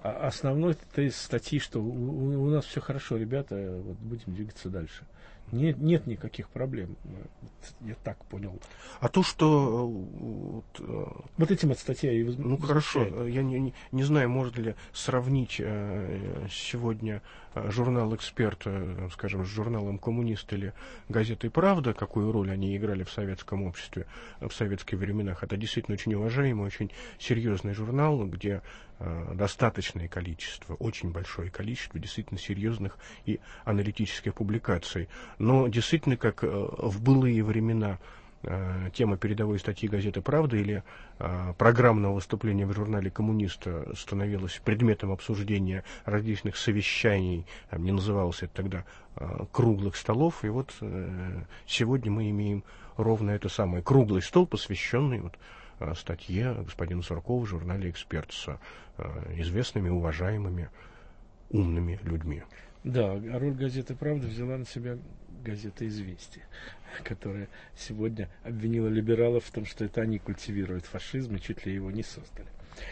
Speaker 9: основной тезис статьи, что у, у нас все хорошо, ребята, вот будем двигаться дальше. Нет, нет никаких проблем, я так понял.
Speaker 7: А то, что... Вот,
Speaker 9: вот этим от статья и воз...
Speaker 7: Ну, хорошо, я не, не, не знаю, можно ли сравнить э, сегодня журнал «Эксперт», э, скажем, с журналом «Коммунист» или газетой «Правда», какую роль они играли в советском обществе в советских временах. Это действительно очень уважаемый, очень серьезный журнал, где э, достаточное количество, очень большое количество действительно серьезных и аналитических публикаций. Но действительно, как э, в былые времена э, тема передовой статьи газеты «Правда» или э, программного выступления в журнале «Коммунист» становилась предметом обсуждения различных совещаний, там, не называлось это тогда э, круглых столов, и вот э, сегодня мы имеем ровно это самое, круглый стол, посвященный вот, э, статье господина Суркова в журнале «Эксперт» с э, известными, уважаемыми, умными людьми.
Speaker 9: Да, а роль газеты «Правда» взяла на себя газета «Известия», которая сегодня обвинила либералов в том, что это они культивируют фашизм и чуть ли его не создали.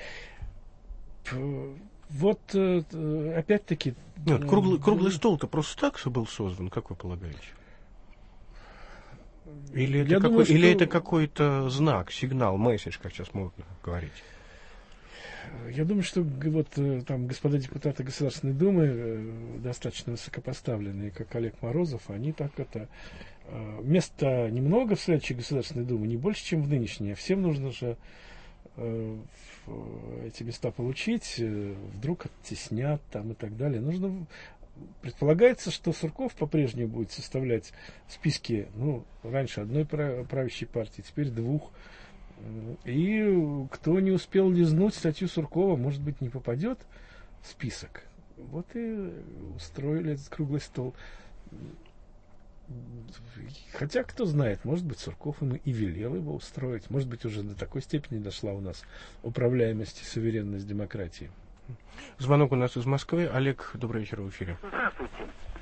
Speaker 9: Вот, опять-таки...
Speaker 7: Нет, круглый, круглый стол-то просто так был создан, как вы полагаете? Или это, какой, думаю, или что... это какой-то знак, сигнал, месседж, как сейчас можно говорить?
Speaker 9: Я думаю, что вот там господа депутаты Государственной Думы, достаточно высокопоставленные, как Олег Морозов, они так это... Места немного в следующей Государственной Думе, не больше, чем в нынешней. А всем нужно же эти места получить, вдруг оттеснят там и так далее. Нужно... Предполагается, что Сурков по-прежнему будет составлять списки, ну, раньше одной правящей партии, теперь двух. И кто не успел лизнуть статью Суркова, может быть, не попадет в список. Вот и устроили этот круглый стол. Хотя, кто знает, может быть, Сурков им и велел его устроить. Может быть, уже до такой степени дошла у нас управляемость и суверенность демократии.
Speaker 7: Звонок у нас из Москвы. Олег, добрый вечер, в эфире.
Speaker 14: Здравствуйте.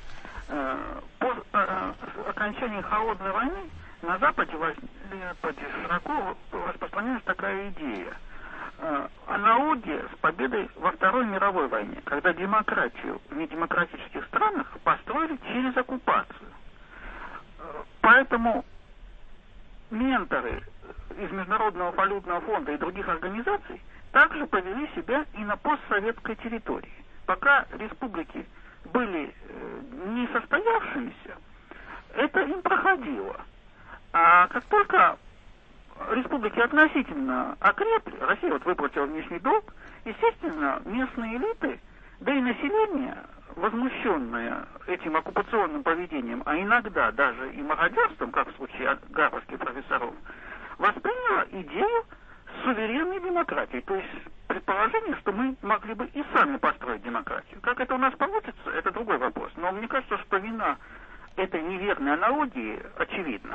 Speaker 14: По окончании холодной войны на Западе, Западе широко распространялась такая идея. Аналогия с победой во Второй мировой войне, когда демократию в недемократических странах построили через оккупацию. Поэтому менторы из Международного валютного фонда и других организаций также повели себя и на постсоветской территории. Пока республики были не состоявшимися, это им проходило. А как только республики относительно окрепли, Россия вот выплатила внешний долг, естественно, местные элиты, да и население, возмущенное этим оккупационным поведением, а иногда даже и мародерством, как в случае гарвардских профессоров, восприняло идею суверенной демократии. То есть предположение, что мы могли бы и сами построить демократию. Как это у нас получится, это другой вопрос. Но мне кажется, что вина этой неверной аналогии очевидна.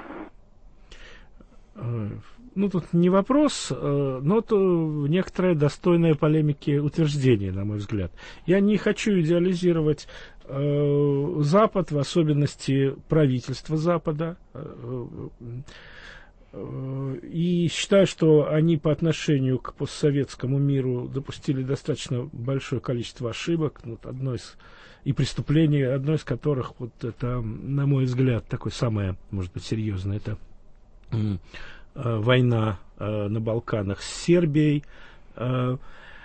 Speaker 9: Ну, тут не вопрос, но это некоторое достойное полемики утверждение, на мой взгляд. Я не хочу идеализировать э, Запад, в особенности правительство Запада, э, э, и считаю, что они по отношению к постсоветскому миру допустили достаточно большое количество ошибок, вот одно из и преступлений, одно из которых, вот это, на мой взгляд, такое самое, может быть, серьезное, это война э, на Балканах с Сербией, э,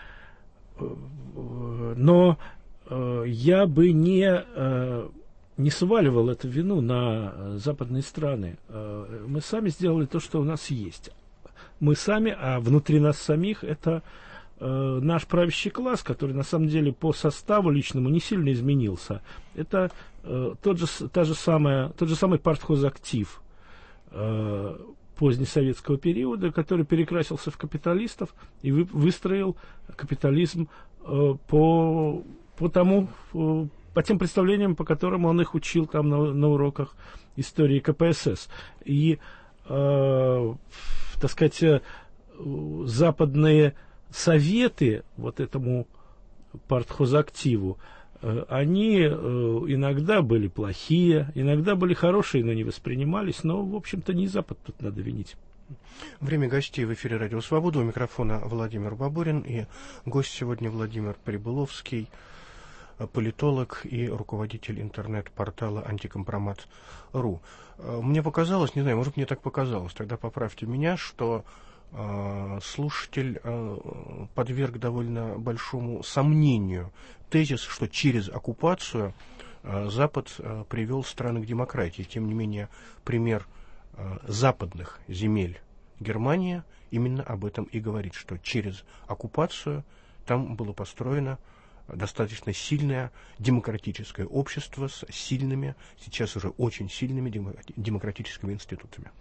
Speaker 9: но э, я бы не, э, не сваливал эту вину на западные страны. Э, мы сами сделали то, что у нас есть. Мы сами, а внутри нас самих, это э, наш правящий класс, который на самом деле по составу личному не сильно изменился. Это э, тот же, та же самая, тот же самый партхозактив э, позднесоветского периода, который перекрасился в капиталистов и вы, выстроил капитализм э, по, по тому, э, по тем представлениям, по которым он их учил там на, на уроках истории ка пэ эс эс. И, э, так сказать, э, западные советы вот этому партхозактиву, они иногда были плохие, иногда были хорошие, но не воспринимались, но, в общем-то, не Запад тут надо винить.
Speaker 7: Время гостей в эфире «Радио Свобода». У микрофона Владимир Бабурин, и гость сегодня Владимир Прибыловский, политолог и руководитель интернет-портала антикомпромат точка ру. Мне показалось, не знаю, может, мне так показалось, тогда поправьте меня, что э, слушатель э, подверг довольно большому сомнению тезис, что через оккупацию э, Запад э, привел страны к демократии. Тем не менее, пример э, западных земель Германия именно об этом и говорит, что через оккупацию там было построено достаточно сильное демократическое общество с сильными, сейчас уже очень сильными демократическими институтами.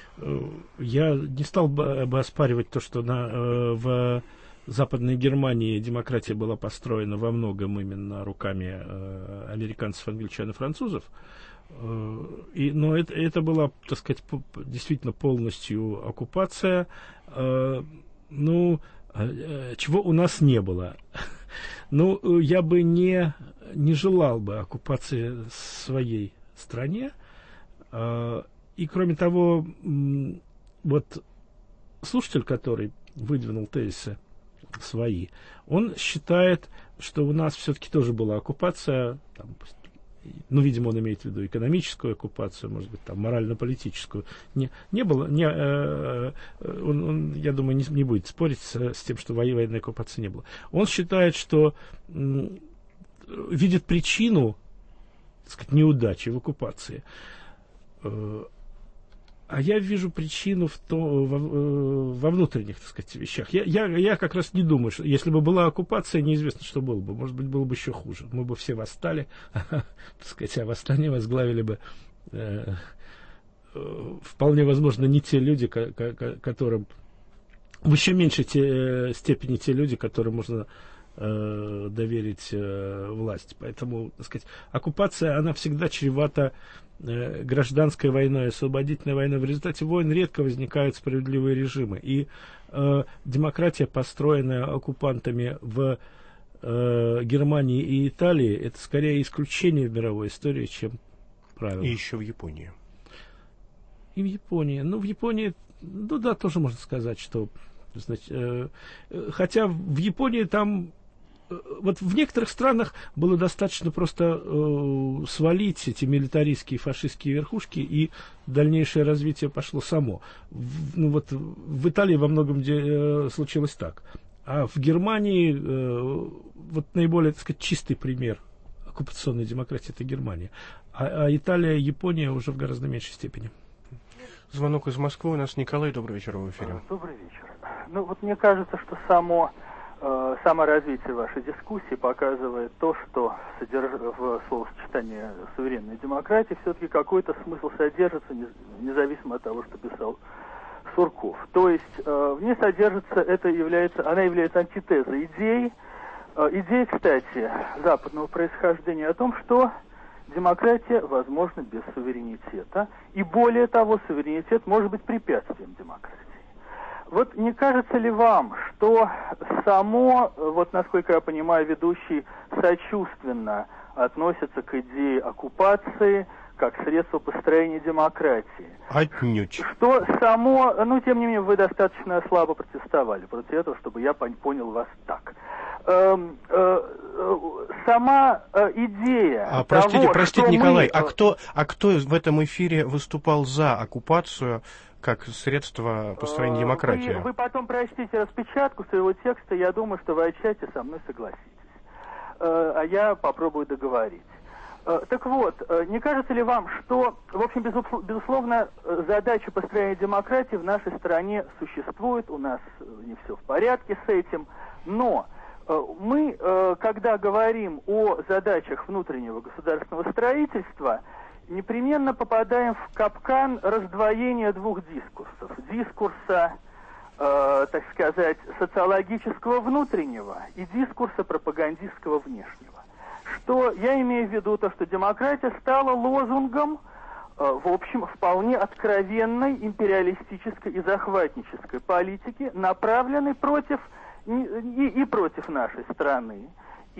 Speaker 9: Я не стал бы оспаривать то, что на, в Западной Германии демократия была построена во многом именно руками американцев, англичан и французов. И, но это, это была, так сказать, действительно полностью оккупация. Ну, чего у нас не было. Ну, я бы не, не желал бы оккупации своей стране. И, кроме того, вот слушатель, который выдвинул тезисы свои, он считает, что у нас все-таки тоже была оккупация, там, ну, видимо, он имеет в виду экономическую оккупацию, может быть, там, морально-политическую. Не, не было, не, э, он, он, я думаю, не, не будет спорить с, с тем, что военной оккупации не было. Он считает, что э, видит причину, так сказать, неудачи в оккупации. Э, а я вижу причину в то, во, во внутренних, так сказать, вещах. Я, я, я как раз не думаю, что если бы была оккупация, неизвестно, что было бы. Может быть, было бы еще хуже. Мы бы все восстали, так сказать, а восстание возглавили бы э, э, вполне возможно не те люди, ко- ко- которым в еще меньшей те, степени те люди, которым можно э, доверить э, власть. Поэтому, так сказать, оккупация, она всегда чревата гражданской войной, освободительной войной. В результате войн редко возникают справедливые режимы. И э, демократия, построенная оккупантами в э, Германии и Италии, это скорее исключение в мировой истории, чем правило.
Speaker 7: И еще в Японии.
Speaker 9: И в Японии. Ну, в Японии, ну да, тоже можно сказать, что... Значит, э, хотя в Японии там... Вот в некоторых странах было достаточно просто э, свалить эти милитаристские фашистские верхушки, и дальнейшее развитие пошло само. В, ну вот в Италии во многом де, э, случилось так. А в Германии э, вот наиболее, так сказать, чистый пример оккупационной демократии — это Германия. А, а Италия и Япония уже в гораздо меньшей степени.
Speaker 7: Звонок из Москвы. У нас Николай. Добрый вечер в эфире.
Speaker 15: Добрый вечер. Ну вот мне кажется, что само... Само развитие вашей дискуссии показывает то, что содерж... в словосочетании суверенной демократии все-таки какой-то смысл содержится, независимо от того, что писал Сурков. То есть в ней содержится, это является, она является антитезой идей, идеи, кстати, западного происхождения о том, что демократия возможна без суверенитета, и более того, суверенитет может быть препятствием демократии. Вот не кажется ли вам, что само, вот насколько я понимаю, ведущий сочувственно относится к идее оккупации как средство построения демократии?
Speaker 7: Отнюдь.
Speaker 15: Что само, ну, тем не менее, вы достаточно слабо протестовали против этого, чтобы я понял вас так. Эм, э, э, сама э, идея
Speaker 7: а, простите,
Speaker 15: того,
Speaker 7: простите,
Speaker 15: что
Speaker 7: Николай,
Speaker 15: мы...
Speaker 7: а кто, а кто в этом эфире выступал за оккупацию как средство построения демократии?
Speaker 15: Вы, вы потом прочтите распечатку своего текста, я думаю, что вы отчасти со мной согласитесь. Э, а я попробую договорить. Э, так вот, э, не кажется ли вам, что, в общем, безусловно, задача построения демократии в нашей стране существует, у нас не все в порядке с этим, но э, мы, э, когда говорим о задачах внутреннего государственного строительства, непременно попадаем в капкан раздвоения двух дискурсов. Дискурса, э, так сказать, социологического внутреннего и дискурса пропагандистского внешнего. Что я имею в виду, то, что демократия стала лозунгом, э, в общем, вполне откровенной империалистической и захватнической политики, направленной против и, и, и против нашей страны, и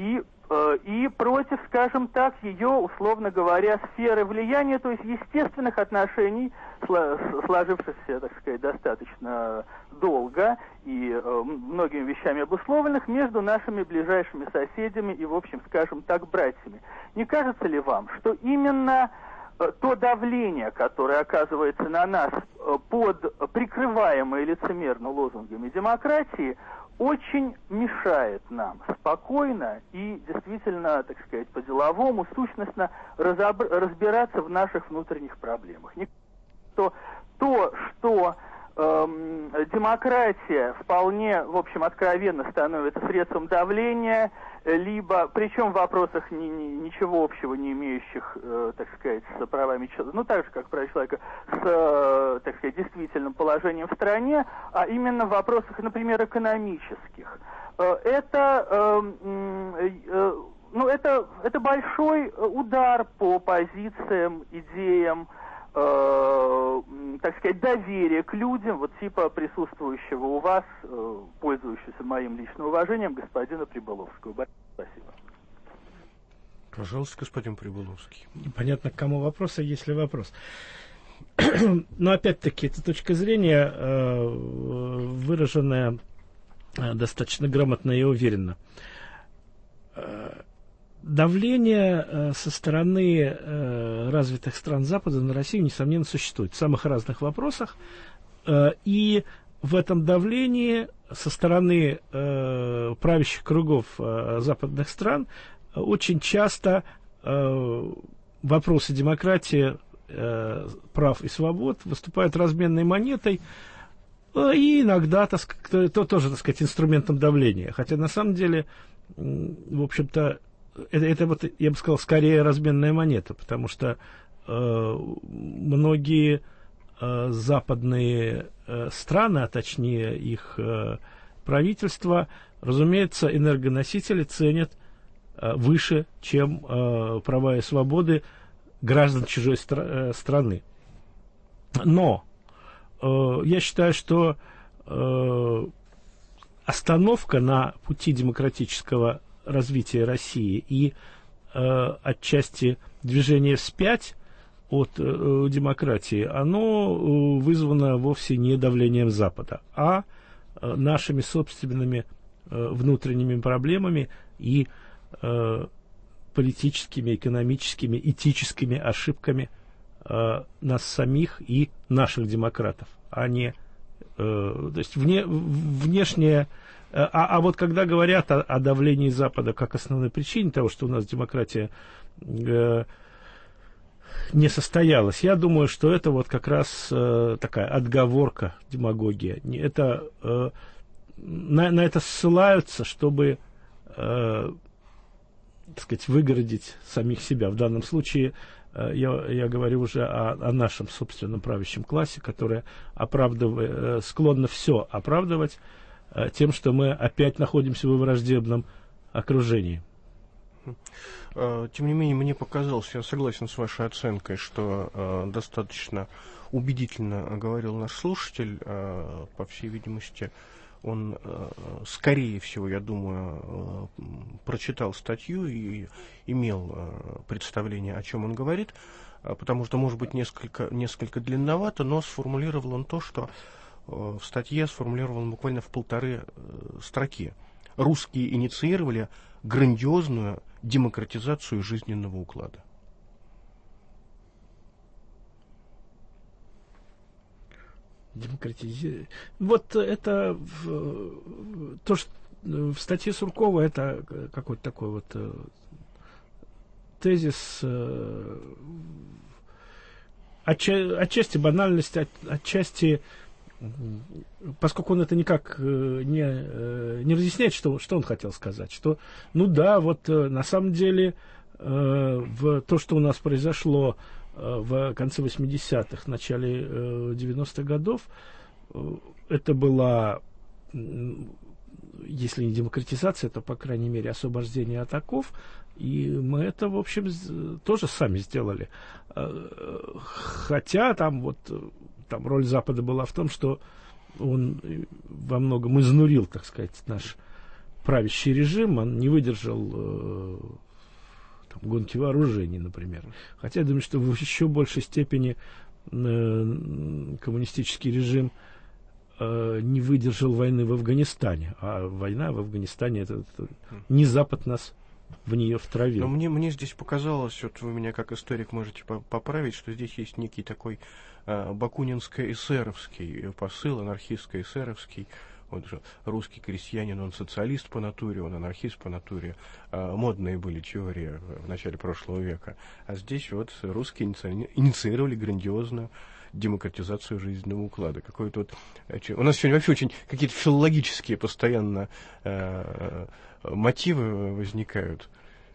Speaker 15: и против, скажем так, ее, условно говоря, сферы влияния, то есть естественных отношений, сложившихся, так сказать, достаточно долго и э, многими вещами обусловленных между нашими ближайшими соседями и, в общем, скажем так, братьями. Не кажется ли вам, что именно э, то давление, которое оказывается на нас э, под прикрываемые лицемерно лозунгами демократии, очень мешает нам спокойно и действительно, так сказать, по-деловому, сущностно разобр- разбираться в наших внутренних проблемах? Не то, то, что эм, демократия вполне, в общем, откровенно становится средством давления, либо, причем в вопросах ни, ни, ничего общего не имеющих, э, так сказать, с правами человека, ну, так же, как права человека, с, э, так сказать, действительным положением в стране, а именно в вопросах, например, экономических. Э, это, э, э, ну, это, это большой удар по позициям, идеям, Э, так сказать, доверие к людям, вот типа присутствующего у вас, э, пользующегося моим личным уважением, господина Прибыловского. Спасибо.
Speaker 7: Пожалуйста, господин Прибыловский.
Speaker 9: Непонятно, к кому вопрос, а есть ли вопрос. Но опять-таки, эта точка зрения, э, выраженная э, достаточно грамотно и уверенно. Давление э, со стороны э, развитых стран Запада на Россию, несомненно, существует в самых разных вопросах. Э, и в этом давлении со стороны э, правящих кругов э, западных стран э, очень часто э, вопросы демократии, э, прав и свобод выступают разменной монетой э, и иногда, так сказать, то, тоже, так сказать, инструментом давления. Хотя на самом деле, э, в общем-то, Это, это вот, я бы сказал, скорее разменная монета, потому что э, многие э, западные э, страны, а точнее их э, правительства, разумеется, энергоносители ценят э, выше, чем э, права и свободы граждан чужой стра- э, страны. Но э, я считаю, что э, остановка на пути демократического развития России и э, отчасти движение вспять от э, демократии, оно э, вызвано вовсе не давлением Запада, а э, нашими собственными э, внутренними проблемами и э, политическими, экономическими, этическими ошибками э, нас самих и наших демократов, а не э, то есть вне, внешнее. А, а вот когда говорят о, о давлении Запада как основной причине того, что у нас демократия э, не состоялась, я думаю, что это вот как раз э, такая отговорка, демагогия. Это, э, на, на это ссылаются, чтобы, э, так сказать, выгородить самих себя. В данном случае э, я, я говорю уже о, о нашем собственном правящем классе, которое оправдывает, э, склонно все оправдывать тем, что мы опять находимся в враждебном окружении.
Speaker 7: Тем не менее, мне показалось, я согласен с вашей оценкой, что э, достаточно убедительно говорил наш слушатель. Э, по всей видимости, он, э, скорее всего, я думаю, э, прочитал статью и имел э, представление, о чем он говорит, э, потому что, может быть, несколько, несколько длинновато, но сформулировал он то, что в статье сформулирован буквально в полторы э, строки. Русские инициировали грандиозную демократизацию жизненного уклада.
Speaker 9: Демократизировать. Вот это то, что в статье Суркова, это какой-то такой вот э, тезис, э, отча- отчасти банальность, от, отчасти, поскольку он это никак не, не разъясняет, что, что он хотел сказать, что, ну да, вот на самом деле э, в то, что у нас произошло э, в конце восьмидесятых, начале э, девяностых годов, э, это была, если не демократизация, то, по крайней мере, освобождение от оков, и мы это, в общем, тоже сами сделали. Хотя там вот там роль Запада была в том, что он во многом изнурил, так сказать, наш правящий режим, он не выдержал э, там, гонки вооружений, например. Хотя я думаю, что в еще большей степени э, коммунистический режим э, не выдержал войны в Афганистане. А война в Афганистане, это, это не Запад нас в нее втравил.
Speaker 7: Но мне, мне здесь показалось, вот вы меня как историк можете поправить, что здесь есть некий такой э, бакунинско-эсеровский посыл, анархистско-эсеровский. Вот же русский крестьянин, он социалист по натуре, он анархист по натуре. А, модные были теории в начале прошлого века. А здесь вот русские инициировали грандиозную демократизацию жизненного уклада. Какой-то вот... У нас сегодня вообще очень какие-то филологические постоянно э, мотивы возникают.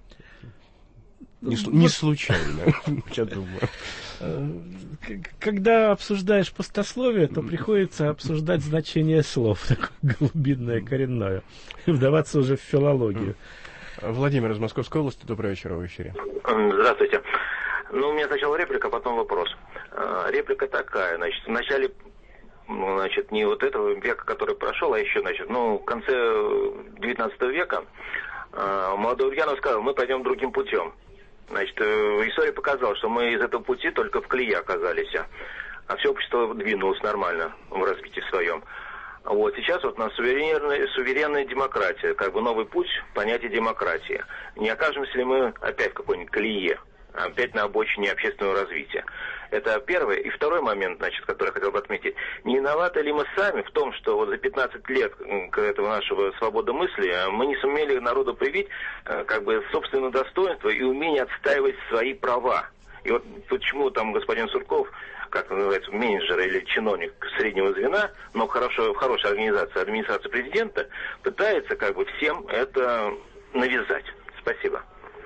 Speaker 7: Не, не случайно, я думаю.
Speaker 9: Когда обсуждаешь пустословие, то приходится обсуждать значение слов, такое глубинное, коренное, вдаваться уже в филологию.
Speaker 7: Владимир из Московской области, добрый вечер, в эфире.
Speaker 16: Здравствуйте. Ну, у меня сначала реплика, потом вопрос. Реплика такая, значит, в начале, ну, значит, не вот этого века, который прошел, а еще, значит, ну, в конце девятнадцатого века молодой Ульянов сказал, мы пойдем другим путем. Значит, история показала, что мы из этого пути только в колее оказались, а все общество двинулось нормально в развитии своем. Вот сейчас вот у нас суверенная, суверенная демократия, как бы новый путь понятия демократии. Не окажемся ли мы опять в какой-нибудь колее, опять на обочине общественного развития? Это первый. И второй момент, значит, который я хотел бы отметить. Не виноваты ли мы сами в том, что вот за пятнадцать лет этого нашего свободомыслия мы не сумели народу привить как бы собственное достоинство и умение отстаивать свои права? И вот почему там господин Сурков, как называется, менеджер или чиновник среднего звена, но хорошо, в хорошей организации, администрации президента, пытается как бы всем это навязать. Спасибо.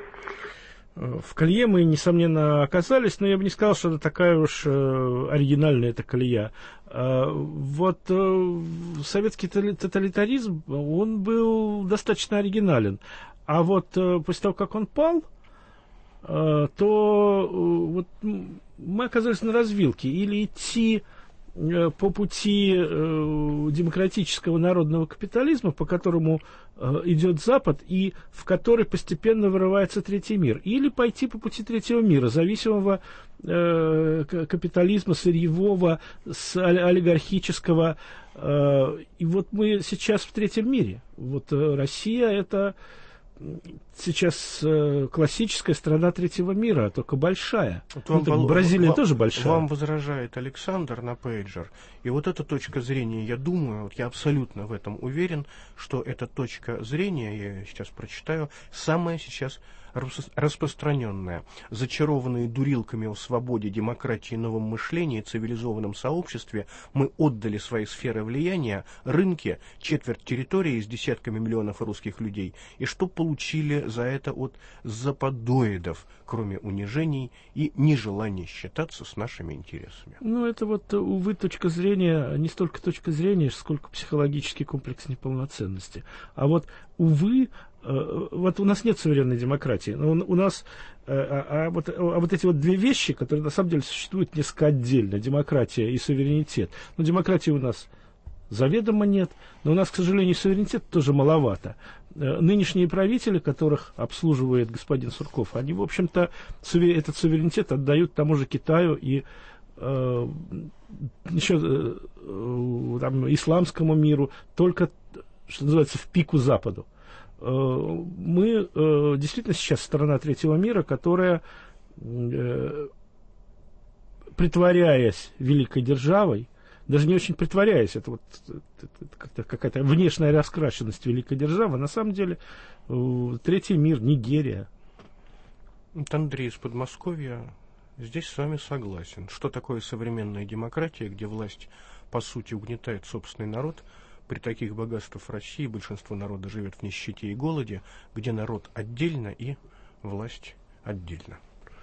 Speaker 9: В колее мы, несомненно, оказались, но я бы не сказал, что это такая уж э, оригинальная эта колея. Э, вот э, советский тоталитаризм, он был достаточно оригинален. А вот э, после того, как он пал, э, то э, вот, мы оказались на развилке. Или идти э, по пути э, демократического народного капитализма, по которому идет Запад, и в который постепенно вырывается третий мир. Или пойти по пути третьего мира, зависимого э, капитализма, сырьевого, с олигархического. Э, и вот мы сейчас в третьем мире. Вот э, Россия — это сейчас э, классическая страна третьего мира, только большая. Вот вам, ну, Бразилия вам, тоже большая.
Speaker 7: Вам возражает Александр на пейджер. И вот эта точка зрения, я думаю, вот я абсолютно в этом уверен, что эта точка зрения, я сейчас прочитаю, самая сейчас распространенная. Зачарованные дурилками о свободе, демократии, новом мышлении, цивилизованном сообществе, мы отдали свои сферы влияния, рынки, четверть территории с десятками миллионов русских людей. И что получили за это от западоидов, кроме унижений и нежелания считаться с нашими интересами?
Speaker 9: Ну, это вот, увы, точка зрения, не столько точка зрения, сколько психологический комплекс неполноценности. А вот, увы, вот у нас нет суверенной демократии, но у нас а, а, вот, а вот эти вот две вещи, которые на самом деле существуют несколько отдельно, демократия и суверенитет. Но демократии у нас заведомо нет, но у нас, к сожалению, суверенитет тоже маловато. Нынешние правители, которых обслуживает господин Сурков, они, в общем-то, сувер... этот суверенитет отдают тому же Китаю и э, еще э, там, исламскому миру, только, что называется, в пику Западу. Мы э, действительно сейчас страна третьего мира, которая, э, притворяясь великой державой, даже не очень притворяясь, это вот это какая-то внешняя раскрашенность великой державы, на самом деле э, третий мир, Нигерия.
Speaker 7: Андрей из Подмосковья здесь с вами согласен. Что такое современная демократия, где власть, по сути, угнетает собственный народ? При таких богатствах в России большинство народа живет в нищете и голоде, где народ отдельно и власть отдельно.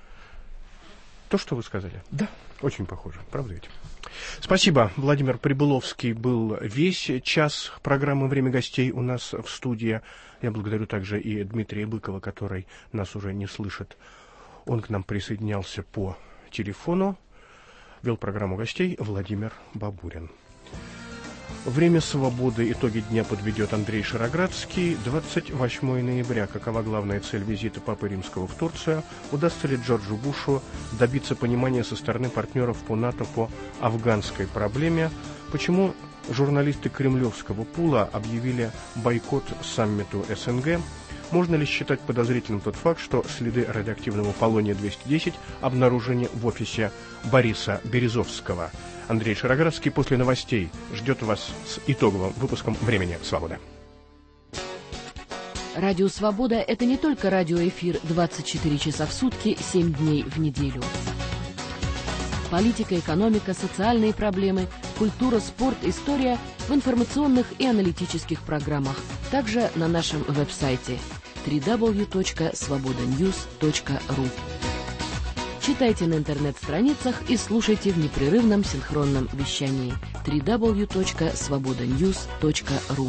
Speaker 7: То, что вы сказали?
Speaker 9: Да.
Speaker 7: Очень похоже, правда ведь? Спасибо. Владимир Прибыловский был весь час программы «Время гостей» у нас в студии. Я благодарю также и Дмитрия Быкова, который нас уже не слышит. Он к нам присоединялся по телефону. Вел программу гостей Владимир Бабурин. Время свободы. Итоги дня подведет Андрей Шароградский. двадцать восьмого ноября. Какова главная цель визита Папы Римского в Турцию? Удастся ли Джорджу Бушу добиться понимания со стороны партнеров по НАТО по афганской проблеме? Почему журналисты кремлевского пула объявили бойкот саммиту СНГ? Можно ли считать подозрительным тот факт, что следы радиоактивного полония двести десять обнаружены в офисе Бориса Березовского? Андрей Шароградский после новостей ждет вас с итоговым выпуском «Времени свободы».
Speaker 17: Радио «Свобода» — это не только радиоэфир двадцать четыре часа в сутки, семь дней в неделю. Политика, экономика, социальные проблемы, культура, спорт, история в информационных и аналитических программах. Также на нашем веб-сайте дабл ю дабл ю дабл ю точка свобода ньюс точка ру. Читайте на интернет-страницах и слушайте в непрерывном синхронном вещании дабл ю дабл ю дабл ю точка свобода ньюс точка ру.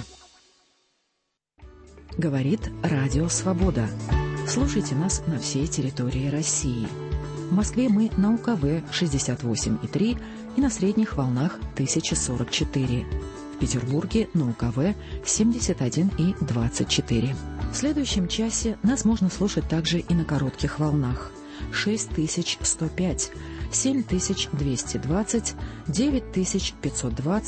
Speaker 18: Говорит Радио Свобода. Слушайте нас на всей территории России. В Москве мы на У Ка Вэ шестьдесят восемь и три и на средних волнах тысяча сорок четыре. В Петербурге на У Ка Вэ семьдесят один и двадцать четыре. В следующем часе нас можно слушать также и на коротких волнах. шесть тысяч сто пять, семь тысяч двести двадцать, девять тысяч пятьсот двадцать,